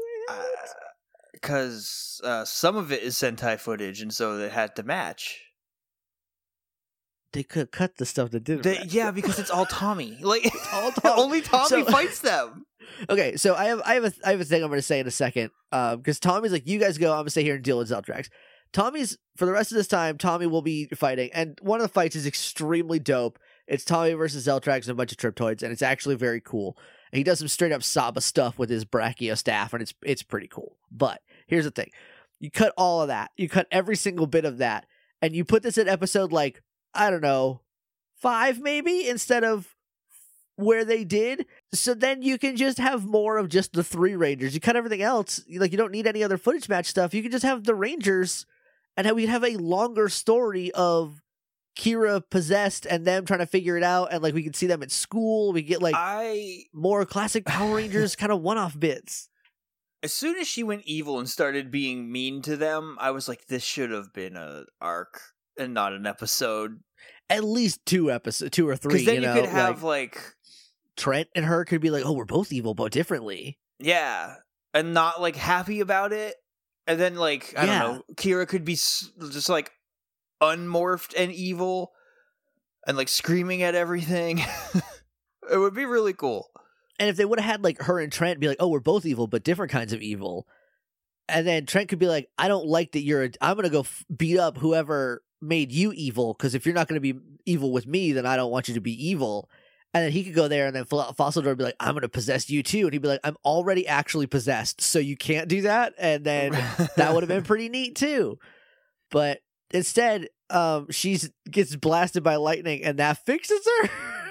Because some of it is Sentai footage, and so they had to match. They could cut the stuff that didn't match. Yeah, because it's all Tommy. Like all Tommy. only Tommy fights them. Okay, so I have a thing I'm going to say in a second. Because Tommy's like, you guys go. I'm going to stay here and deal with Zeltrax. Tommy's for the rest of this time. Tommy will be fighting, and one of the fights is extremely dope. It's Tommy versus Zeltrax and a bunch of Triptoids, and it's actually very cool. And he does some straight up Saba stuff with his Brachio staff, and it's pretty cool. But here's the thing: you cut all of that. You cut every single bit of that, and you put this in episode like, I don't know, 5 maybe, instead of where they did. So then you can just have more of just the 3 Rangers. You cut everything else. Like, you don't need any other footage match stuff. You can just have the Rangers, and we'd have a longer story of Kira possessed and them trying to figure it out. And like, we can see them at school. We get like more classic Power Rangers kind of one-off bits. As soon as she went evil and started being mean to them, I was like, this should have been an arc and not an episode. At least 2 or 3. Because then you could have like Trent and her could be like, oh, we're both evil, but differently. Yeah. And not like happy about it. And then like, I don't know, Kira could be just like unmorphed and evil and like screaming at everything. It would be really cool. And if they would have had like her and Trent be like, oh, we're both evil, but different kinds of evil. And then Trent could be like, I don't like that I'm going to go beat up whoever made you evil, because if you're not going to be evil with me, then I don't want you to be evil. And then he could go there, and then Fossil would be like, I'm going to possess you too. And he'd be like, I'm already actually possessed, so you can't do that. And then that would have been pretty neat too. But instead, she gets blasted by lightning, and that fixes her.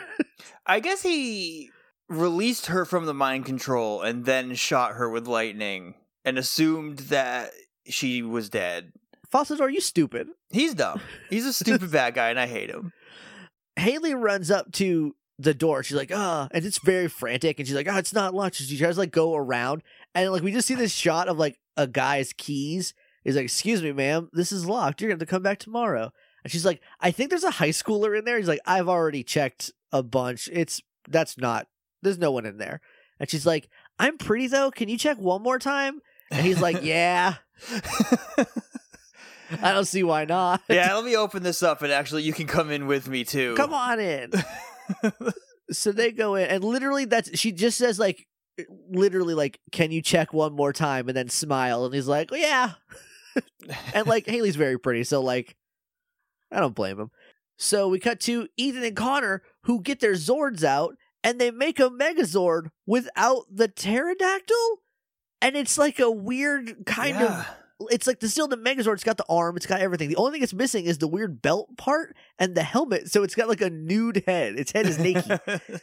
I guess he released her from the mind control and then shot her with lightning and assumed that she was dead. Fossil, are you stupid? He's dumb. He's a stupid bad guy, and I hate him. Haley runs up to the door. She's like, and it's very frantic. And she's like, it's not locked. She tries to like go around. And like, we just see this shot of like a guy's keys. He's like, excuse me, ma'am, this is locked. You're going to come back tomorrow. And she's like, I think there's a high schooler in there. He's like, I've already checked a bunch. There's no one in there. And she's like, I'm pretty though. Can you check one more time? And he's like, yeah. I don't see why not. Yeah, let me open this up, and actually you can come in with me too. Come on in. So they go in, and literally she just says like, literally like, can you check one more time, and then smile. And he's like, well, yeah. And like, Haley's very pretty, so like, I don't blame him. So we cut to Ethan and Connor, who get their Zords out, and they make a Megazord without the pterodactyl. And it's like a weird kind of, it's like still the Megazord. It's got the arm, it's got everything. The only thing it's missing is the weird belt part and the helmet. So it's got like a nude head. Its head is naked.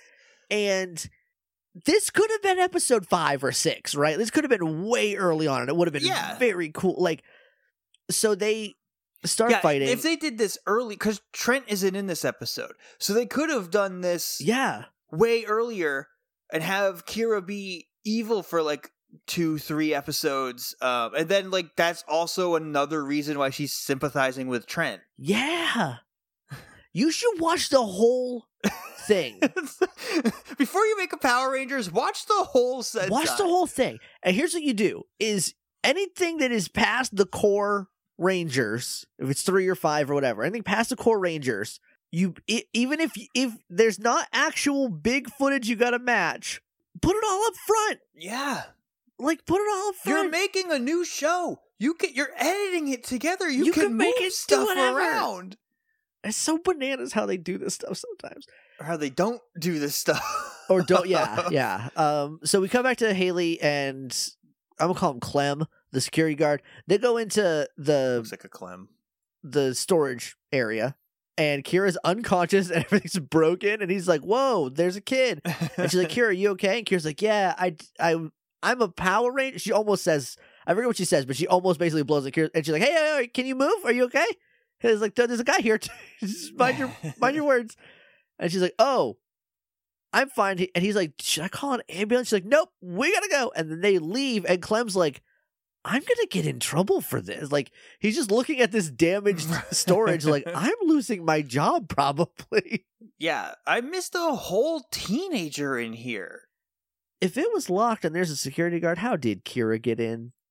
And this could have been episode 5 or 6, right? This could have been way early on, and it would have been very cool. Like, so they start fighting. If they did this early, because Trent isn't in this episode, so they could have done this way earlier and have Kira be evil for like 2-3 episodes, and then like that's also another reason why she's sympathizing with Trent. Yeah, you should watch the whole thing before you make a Power Rangers. Watch the whole Sentai. Watch the whole thing. And here's what you do: is anything that is past the core Rangers, if it's 3 or 5 or whatever, anything past the core Rangers, even if there's not actual big footage you got to match, put it all up front. Yeah. Like, put it all up front. You're making a new show. You're editing it together. You can make it stuff around. It's so bananas how they do this stuff sometimes. Or how they don't do this stuff. Or don't, yeah. So we come back to Haley and I'm going to call him Clem, the security guard. They go into Looks like a Clem. The storage area. And Kira's unconscious and everything's broken. And he's like, whoa, there's a kid. And she's like, Kira, are you okay? And Kira's like, yeah, I'm a Power Ranger. She almost says, I forget what she says, but she almost basically blows at Kira. And she's like, hey, can you move? Are you okay? And he's like, there's a guy here. Just mind your words. And she's like, oh, I'm fine. And he's like, should I call an ambulance? She's like, nope, we gotta go. And then they leave. And Clem's like, I'm gonna get in trouble for this. Like, he's just looking at this damaged storage. Like, I'm losing my job probably. Yeah, I missed a whole teenager in here. If it was locked and there's a security guard, how did Kira get in?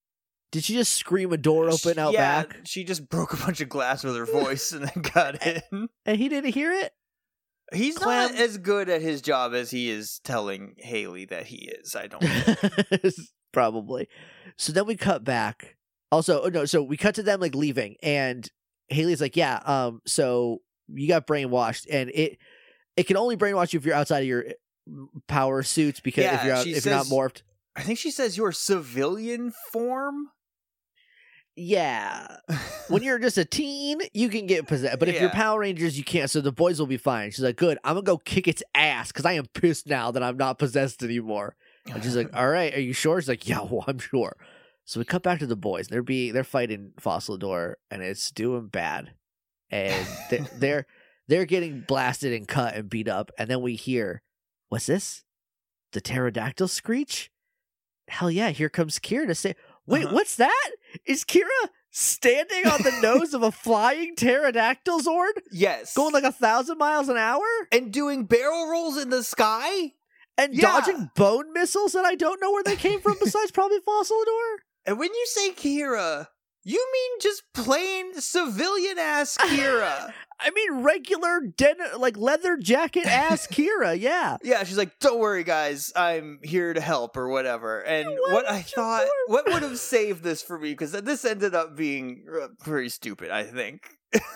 Did she just scream a door open out back? She just broke a bunch of glass with her voice and then got in. And he didn't hear it? He's not as good at his job as he is telling Haley that he is, I don't think. Probably. So then we cut back. Also, no, so we cut to them like leaving, and Haley's like, yeah, so you got brainwashed, and it can only brainwash you if you're outside of your power suits, because if you're not morphed. I think she says your civilian form. Yeah. When you're just a teen, you can get possessed. But if you're Power Rangers, you can't. So the boys will be fine. She's like, good. I'm going to go kick its ass because I am pissed now that I'm not possessed anymore. And she's like, all right, are you sure? She's like, yeah, well, I'm sure. So we cut back to the boys. They're fighting Fossilidor, and it's doing bad. And they're getting blasted and cut and beat up. And then we hear, what's this? The pterodactyl screech? Hell yeah, here comes Kira to say, wait, what's that? Is Kira standing on the nose of a flying pterodactyl Zord? Yes. Going like 1,000 miles an hour? And doing barrel rolls in the sky? And dodging bone missiles that I don't know where they came from besides probably Fossilidor? And when you say Kira, you mean just plain civilian-ass Kira. I mean regular leather jacket ass Kira, yeah. Yeah, she's like, don't worry guys, I'm here to help or whatever. And what would have saved this for me, because this ended up being pretty stupid, I think.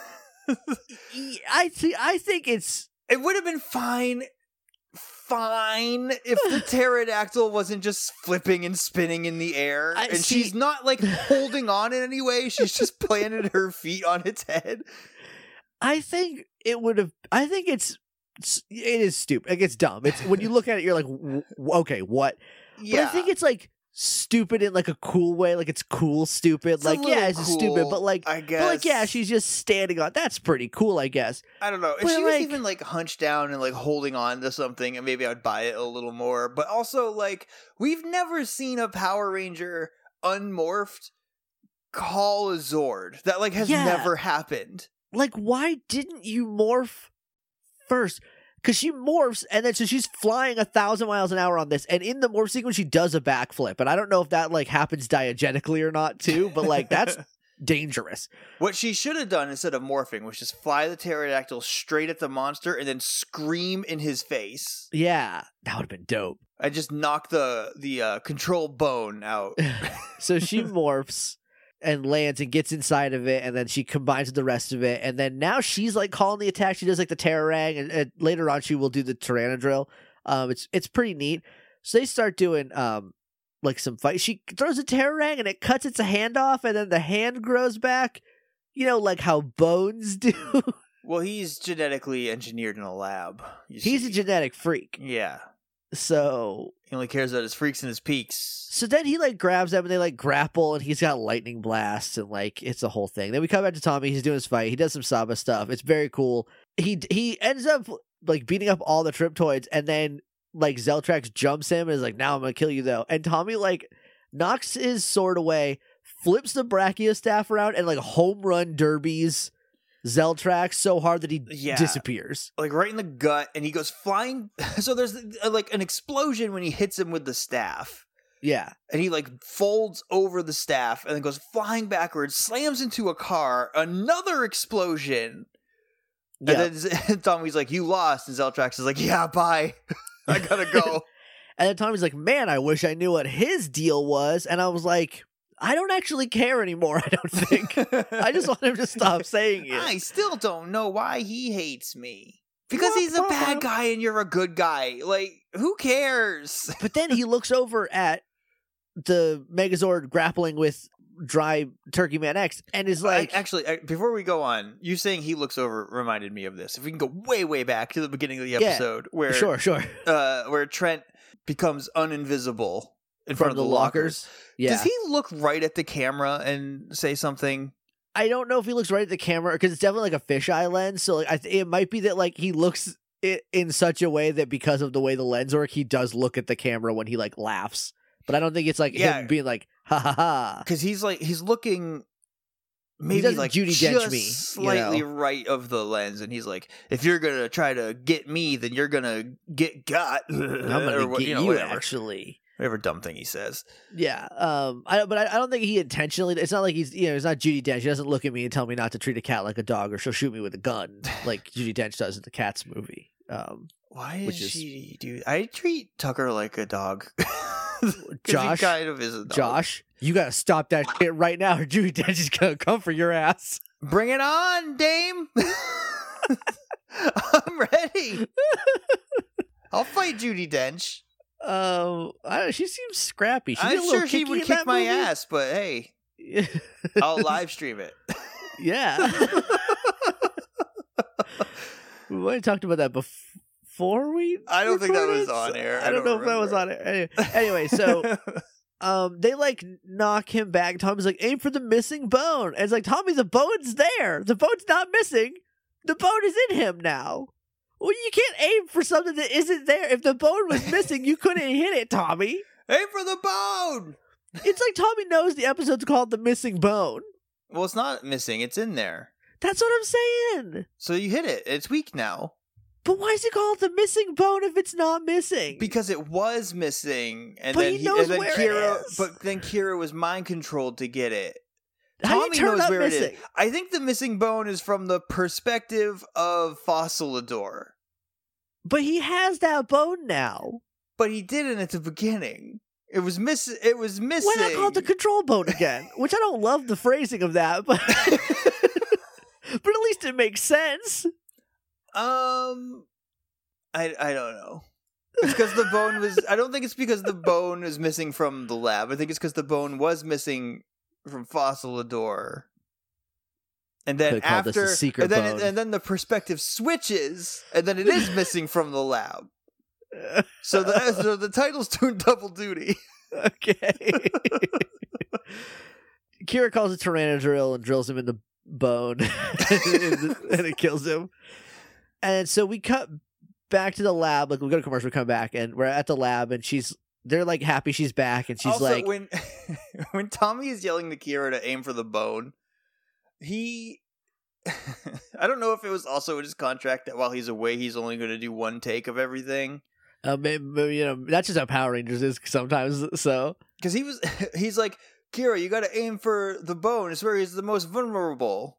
I think it would have been fine if the pterodactyl wasn't just flipping and spinning in the air. She's not like holding on in any way, she's just planted her feet on its head. I think it is stupid. Like, it's dumb. It's when you look at it, you're like, okay, what? Yeah. But I think it's like stupid in like a cool way. Like, it's cool stupid. It's like, yeah, it's cool, stupid, but like, I guess. But like, yeah, she's just standing on. That's pretty cool, I guess. I don't know. If she was even like hunched down and like holding on to something, and maybe I'd buy it a little more. But also, like, we've never seen a Power Ranger unmorphed call a Zord. That like has never happened. Like, why didn't you morph first? Because she morphs, and then so she's flying 1,000 miles an hour on this, and in the morph sequence, she does a backflip, and I don't know if that like happens diegetically or not too, but like that's dangerous. What she should have done instead of morphing was just fly the pterodactyl straight at the monster and then scream in his face. Yeah, that would have been dope. I just knock the control bone out. So she morphs and lands and gets inside of it, and then she combines with the rest of it, and then now she's like calling the attack. She does like the Terrorang, and later on she will do the Tyrannodrill. It's pretty neat. So they start doing like some fight. She throws a Terrorang and it cuts its hand off, and then the hand grows back. You know, like how bones do. Well, he's genetically engineered in a lab. He's a genetic freak. Yeah. So he only cares about his freaks and his peaks. So then he like grabs them and they like grapple, and he's got lightning blasts, and like it's a whole thing. Then we come back to Tommy. He's doing his fight. He does some Saba stuff. It's very cool. He ends up like beating up all the Triptoids, and then like Zeltrax jumps him and is like, now I'm gonna kill you though. And Tommy like knocks his sword away, flips the Brachiostaff around, and like home run derbies Zeltrax so hard that he disappears. Like right in the gut, and he goes flying. So there's like an explosion when he hits him with the staff. Yeah. And he like folds over the staff and then goes flying backwards, slams into a car, another explosion. Yep. And then Tommy's like, you lost. And Zeltrax is like, yeah, bye. I gotta go. And then Tommy's like, man, I wish I knew what his deal was. And I was like, I don't actually care anymore, I don't think. I just want him to stop saying it. I still don't know why he hates me. Because he's a bad guy and you're a good guy. Like, who cares? But then he looks over at the Megazord grappling with Dry Turkey Man X and is like... Actually, before we go on, you saying he looks over reminded me of this. If we can go way, way back to the beginning of the episode where... Sure. Where Trent becomes uninvisible in front of the lockers. Yeah. Does he look right at the camera and say something? I don't know if he looks right at the camera, because it's definitely like a fisheye lens. So like, it might be that like he looks in such a way that because of the way the lens work, he does look at the camera when he like laughs. But I don't think it's like him being like ha ha ha. Because he's looking maybe like Judi just Dench me, slightly right of the lens, and he's like, if you're gonna try to get me, then you're gonna get got. I'm gonna get you whatever. actually. Whatever dumb thing he says. Yeah. I don't think he intentionally. It's not like he's it's not Judi Dench. She doesn't look at me and tell me not to treat a cat like a dog, or she'll shoot me with a gun like Judi Dench does in the Cats movie. Why does she do? I treat Tucker like a dog. Josh, he kind of is a dog. Josh, you gotta stop that shit right now, or Judi Dench is gonna come for your ass. Bring it on, Dame. I'm ready. I'll fight Judi Dench. I don't know, she seems scrappy. She's I'm sure she would kick my ass, but hey, I'll live stream it. Yeah. We might have talked about that before we. I don't think that was on air. I don't know if that was on air. Anyway, so they like knock him back. Tommy's like, aim for the missing bone. And it's like, Tommy, the bone's there. The bone's not missing. The bone is in him now. Well, you can't aim for something that isn't there. If the bone was missing, you couldn't hit it, Tommy. Aim for the bone. It's like Tommy knows the episode's called The Missing Bone. Well, it's not missing. It's in there. That's what I'm saying. So you hit it. It's weak now. But why is it called The Missing Bone if it's not missing? Because it was missing, and but then he knows where Kira. it is. But then Kira was mind controlled to get it. How Tommy do you turn knows up where missing? it is. I think the missing bone is from the perspective of Fossilador. But he has that bone now. But he didn't at the beginning. It was missing. It was missing. Why not call it the control bone again? Which I don't love the phrasing of that, but but at least it makes sense. I don't know. It's because the bone was. I don't think it's because the bone is missing from the lab. I think it's because the bone was missing from Fossilador. And then after, and then the perspective switches, and then it is missing from the lab. So the title's doing double duty. Okay. Kira calls it Tyrannodrill and drills him in the bone, and it kills him. And so we cut back to the lab. Like we go to commercial, we come back, and we're at the lab, and they're like happy she's back, and she's also, like, when Tommy is yelling to Kira to aim for the bone, I don't know if it was also in his contract that while he's away, he's only going to do one take of everything. Maybe, that's just how Power Rangers is sometimes. So because he's like, Kira, you got to aim for the bone. It's where he's the most vulnerable.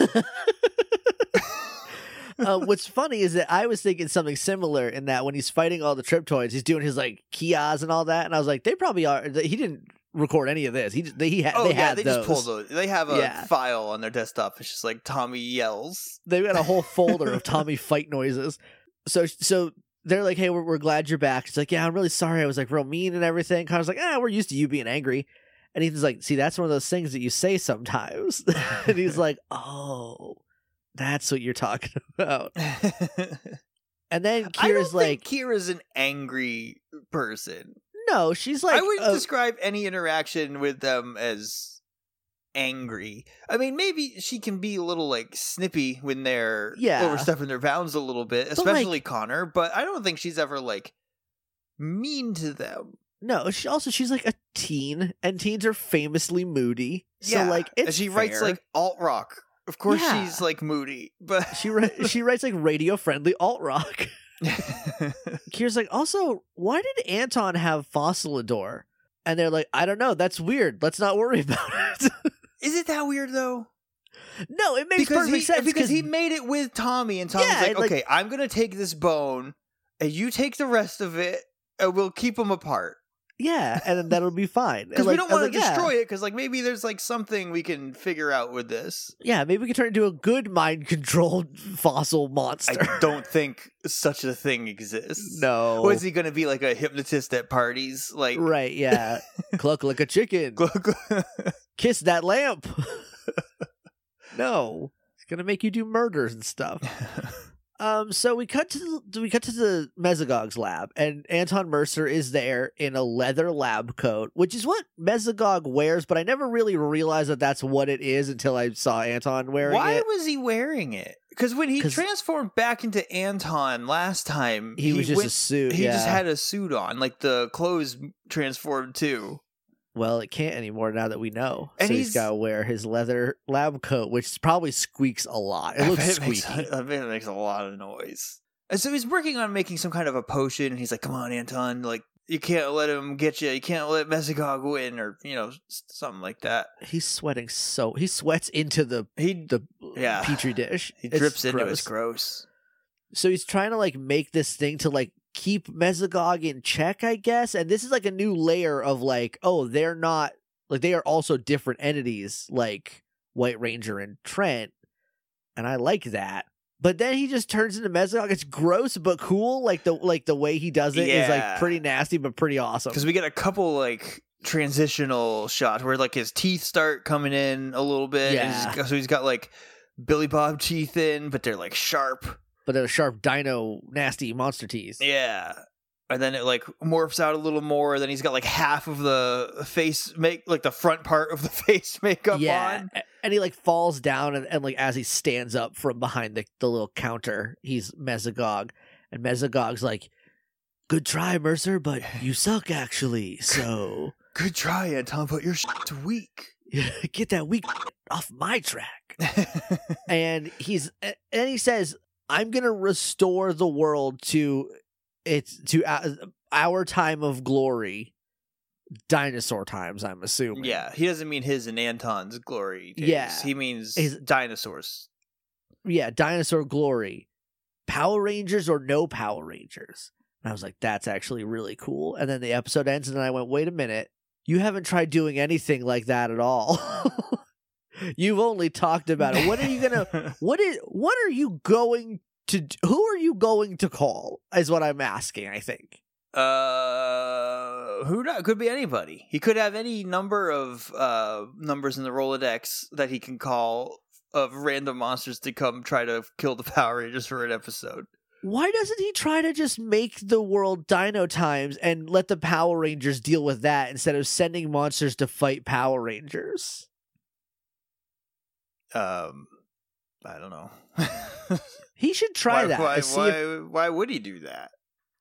What's funny is that I was thinking something similar in that when he's fighting all the Triptoids, he's doing his like kias and all that, and I was like, they probably are. He didn't record any of this. They had they those. Just pulled those. They have a file on their desktop. It's just like Tommy yells. They've got a whole folder of Tommy fight noises. So they're like, hey, we're glad you're back. It's like, yeah, I'm really sorry. I was like real mean and everything. Connor's like, we're used to you being angry. And Ethan's like, see, that's one of those things that you say sometimes. And he's like, oh, that's what you're talking about. And then Kira's like, Kira's an angry person. No, she's like, I wouldn't describe any interaction with them as angry. I mean, maybe she can be a little like snippy when they're overstepping their bounds a little bit, especially like, Connor, but I don't think she's ever like mean to them. No, she's like a teen, and teens are famously moody. So like, it's she writes like alt rock. Of course, she's like moody, but she writes like radio friendly alt rock. Kira's like, also, why did Anton have Fossilador? And they're like, I don't know. That's weird. Let's not worry about it. Is it that weird though? No, it makes perfect sense because he made it with Tommy, and Tommy's like, okay, I'm gonna take this bone, and you take the rest of it, and we'll keep them apart. Yeah, and then that'll be fine. Because we don't want to destroy it, because like maybe there's like something we can figure out with this. Yeah, maybe we can turn it into a good mind-controlled fossil monster. I don't think such a thing exists. No. Or is he going to be like a hypnotist at parties? Like right, yeah. Cluck like a chicken. Kiss that lamp. No. It's going to make you do murders and stuff. So we cut to the Mesogog's lab, and Anton Mercer is there in a leather lab coat, which is what Mesogog wears, but I never really realized that that's what it is until I saw Anton wearing it. Why was he wearing it? Because when he transformed back into Anton last time, he was just a suit. He just had a suit on, like the clothes transformed too. Well, it can't anymore now that we know. And so he's got to wear his leather lab coat, which probably squeaks a lot. It looks squeaky. I bet it makes a lot of noise. And so he's working on making some kind of a potion, and he's like, come on, Anton, like, you can't let him get you. You can't let Mesogog win, or something like that. He's sweating he sweats into the petri dish. He drips into it. It's gross. So he's trying to like make this thing to like keep Mesogog in check, I guess. And this is like a new layer of like, oh, they're not like, they are also different entities like White Ranger and Trent. And I like that. But then he just turns into Mesogog. It's gross but cool. Like the way he does it is like pretty nasty but pretty awesome. Because we get a couple like transitional shots where like his teeth start coming in a little bit. Yeah. So he's got like Billy Bob teeth in, but they're like sharp. But they're sharp dino nasty monster teeth. Yeah. And then it like morphs out a little more. Then he's got like half of the face like the front part of the face makeup on. And he like falls down and like as he stands up from behind the little counter, he's Mesogog. And Mesogog's like, good try, Mercer, but you suck actually. So good try, Anton, but your shit's weak. Get that weak off my track. And he says, I'm gonna restore the world to our time of glory, dinosaur times, I'm assuming. Yeah, he doesn't mean his and Anton's glory days. Yeah, he means his dinosaurs. Yeah, dinosaur glory. Power Rangers or no Power Rangers. And I was like, that's actually really cool. And then the episode ends and then I went, wait a minute, you haven't tried doing anything like that at all. You've only talked about it. What are you gonna what are you going to who are you going to call is what I'm asking, I think. Could be anybody. He could have any number of numbers in the Rolodex that he can call of random monsters to come try to kill the Power Rangers for an episode. Why doesn't he try to just make the world Dino Times and let the Power Rangers deal with that instead of sending monsters to fight Power Rangers? I don't know. He should try that. Why would he do that?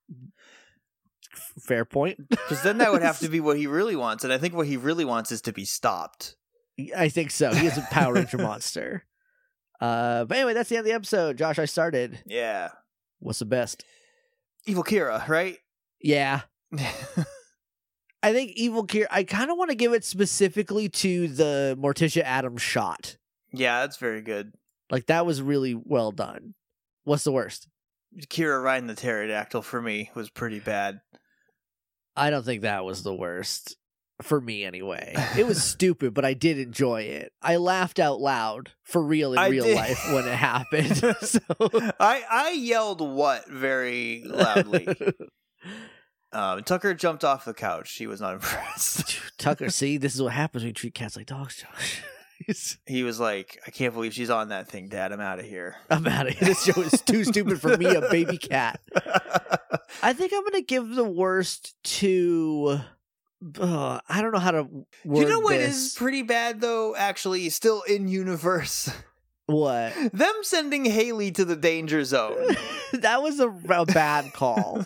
Fair point. Because then that would have to be what he really wants, and I think what he really wants is to be stopped. I think so. He is a Power Ranger monster. But anyway, that's the end of the episode. Josh, I started. Yeah. What's the best? Evil Kira, right? Yeah. I think Evil Kira, I kind of want to give it specifically to the Morticia Addams shot. Yeah, that's very good. Like, that was really well done. What's the worst? Kira riding the pterodactyl for me was pretty bad. I don't think that was the worst. For me, anyway. It was stupid, but I did enjoy it. I laughed out loud for real in real life when it happened. So I yelled what very loudly. Tucker jumped off the couch. He was not impressed. Tucker, see, this is what happens when you treat cats like dogs, Josh. He was like, I can't believe she's on that thing, Dad. I'm out of here. I'm out of here. This show is too stupid for me, a baby cat. I think I'm going to give the worst to... I don't know how to word You know what this. is pretty bad, though, actually, still in universe? What? Them sending Haley to the danger zone. That was a bad call.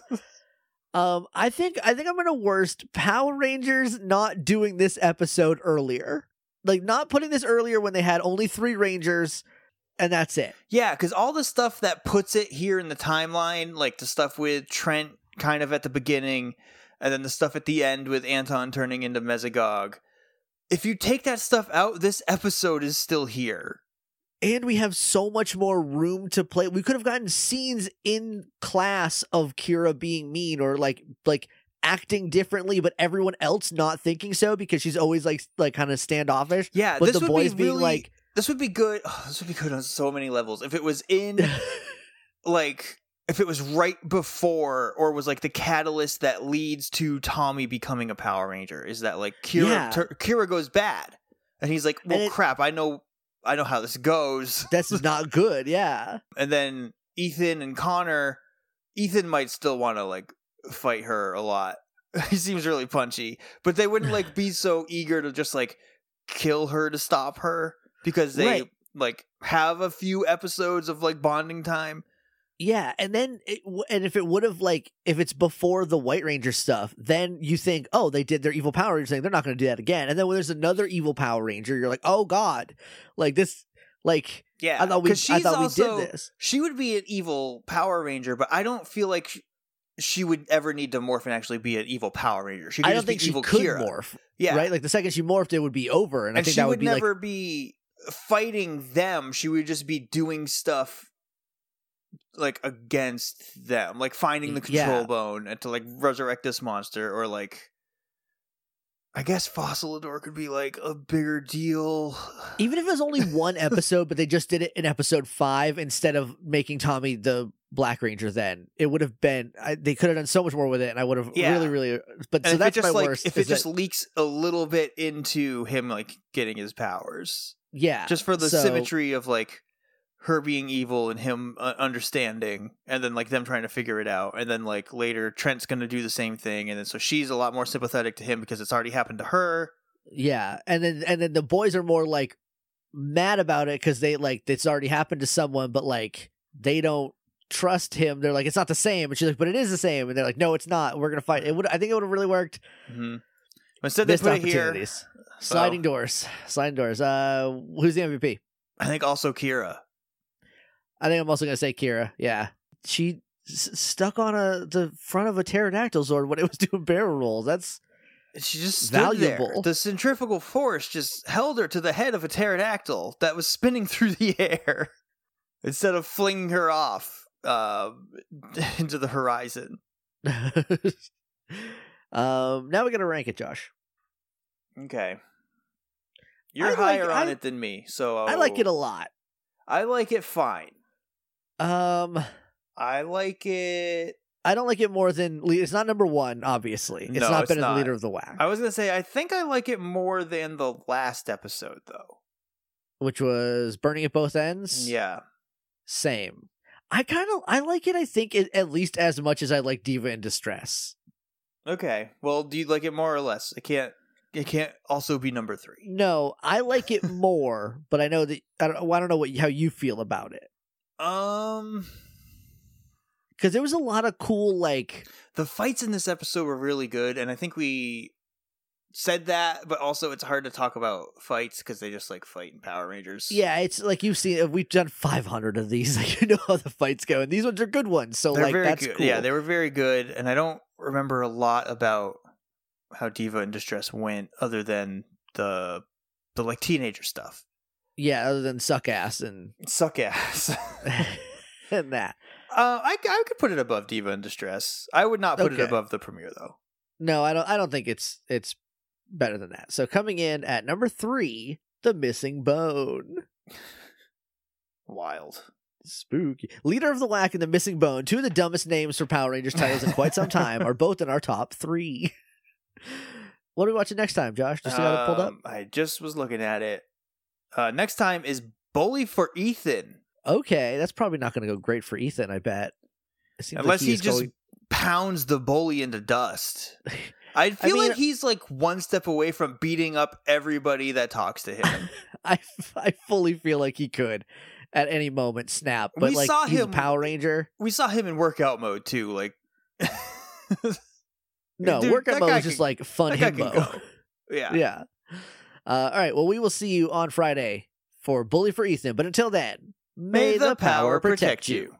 I think I'm going to worst Power Rangers not doing this episode earlier. Like, not putting this earlier when they had only 3 Rangers, and that's it. Yeah, because all the stuff that puts it here in the timeline, like the stuff with Trent kind of at the beginning, and then the stuff at the end with Anton turning into Mesogog. If you take that stuff out, this episode is still here. And we have so much more room to play. We could have gotten scenes in class of Kira being mean or like acting differently, but everyone else not thinking so because she's always like kind of standoffish. Yeah, but the boys being like, this would be good. Oh, this would be good on so many levels. If it was in like, if it was right before or was like the catalyst that leads to Tommy becoming a Power Ranger, is that like Kira goes bad and he's like, well, crap, I know how this goes. That's not good. Yeah. And then Ethan and Connor, Ethan might still want to like fight her a lot. He seems really punchy, but they wouldn't like be so eager to just like kill her to stop her because they like have a few episodes of like bonding time. Yeah, and then if it would have like if it's before the White Ranger stuff, then you think, oh, they did their evil Power Ranger thing, they're not going to do that again. And then when there's another evil Power Ranger, you're like, oh god, like this, like yeah, I thought we did this. She would be an evil Power Ranger, but I don't feel like she would ever need to morph and actually be an evil Power Ranger. She could I don't just think be she evil could Kira. morph. Yeah. Right? Like the second she morphed, it would be over. And I think she that would be never like be fighting them. She would just be doing stuff like against them, like finding the control bone and to like resurrect this monster, or like I guess Fossilador could be like a bigger deal. Even if it was only one episode, but they just did it in episode 5 instead of making Tommy the Black Ranger, then it would have been. They could have done so much more with it, and I would have really. But and so that's my like, worst. If it just leaks a little bit into him, like getting his powers, just for the symmetry of like her being evil and him understanding, and then like them trying to figure it out, and then like later Trent's gonna do the same thing, and then so she's a lot more sympathetic to him because it's already happened to her. Yeah, and then the boys are more like mad about it because they like it's already happened to someone, but like they don't trust him. They're like, it's not the same, and she's like, but it is the same, and they're like, no, it's not. We're gonna fight. I think it would have really worked. Mm-hmm. Instead, they put it here. Sliding doors. Who's the MVP? I think also Kira. I think I'm also going to say Kira. Yeah. She stuck on the front of a pterodactyl Zord when it was doing barrel rolls. She just stood valuable. There. The centrifugal force just held her to the head of a pterodactyl that was spinning through the air instead of flinging her off into the horizon. Now we got to rank it, Josh. Okay. You're higher on it than me, so I like it a lot. I like it fine. I like it. I don't like it more than it's not number 1. Obviously, it's not better than Leader of the Whack. I was gonna say I think I like it more than the last episode though, which was Burning at Both Ends. Yeah, same. I like it. I think at least as much as I like Diva in Distress. Okay, well, do you like it more or less? It can't also be number 3. No, I like it more, but I know that I don't know how you feel about it. Because there was a lot of cool, like the fights in this episode were really good, and I think we said that, but also it's hard to talk about fights because they just like fight in Power Rangers. Yeah, it's like you've seen. We've done 500 of these. Like you know how the fights go, and these ones are good ones. So they're like very that's good. cool. Yeah, they were very good, and I don't remember a lot about how Diva in Distress went, other than the like teenager stuff. Yeah, other than suck ass and that. I could put it above Diva in Distress. I would not put it above the premiere though. No, I don't think it's better than that. So coming in at number 3, The Missing Bone. Wild. Spooky. Leader of the Whack and The Missing Bone, 2 of the dumbest names for Power Rangers titles in quite some time, are both in our top 3. What are we watching next time, Josh? Just got it pulled up? I just was looking at it. Next time is Bully for Ethan. Okay, that's probably not going to go great for Ethan, I bet. Unless he just pounds the bully into dust. I feel like he's like one step away from beating up everybody that talks to him. I fully feel like he could at any moment snap. But he's a Power Ranger. We saw him in workout mode too. Like, no, dude, workout mode is just like fun himbo. Yeah. Yeah. All right. Well, we will see you on Friday for Bully for Ethan. But until then, may the power protect you.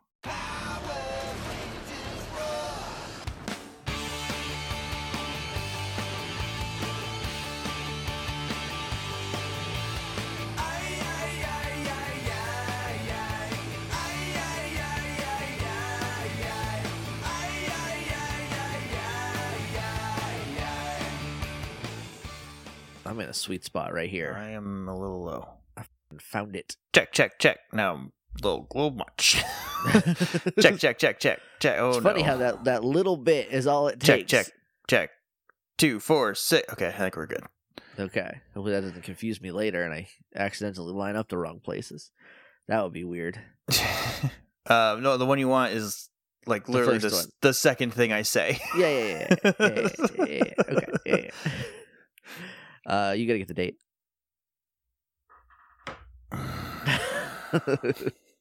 I'm in a sweet spot right here. I am a little low. I found it. Check. Now I'm a little much. check. Oh, it's funny how that little bit is all it takes. Check. 2, 4, 6. Okay, I think we're good. Okay. Hopefully that doesn't confuse me later and I accidentally line up the wrong places. That would be weird. No, the one you want is like literally the second thing I say. Yeah. Okay. Yeah. You gotta get the date.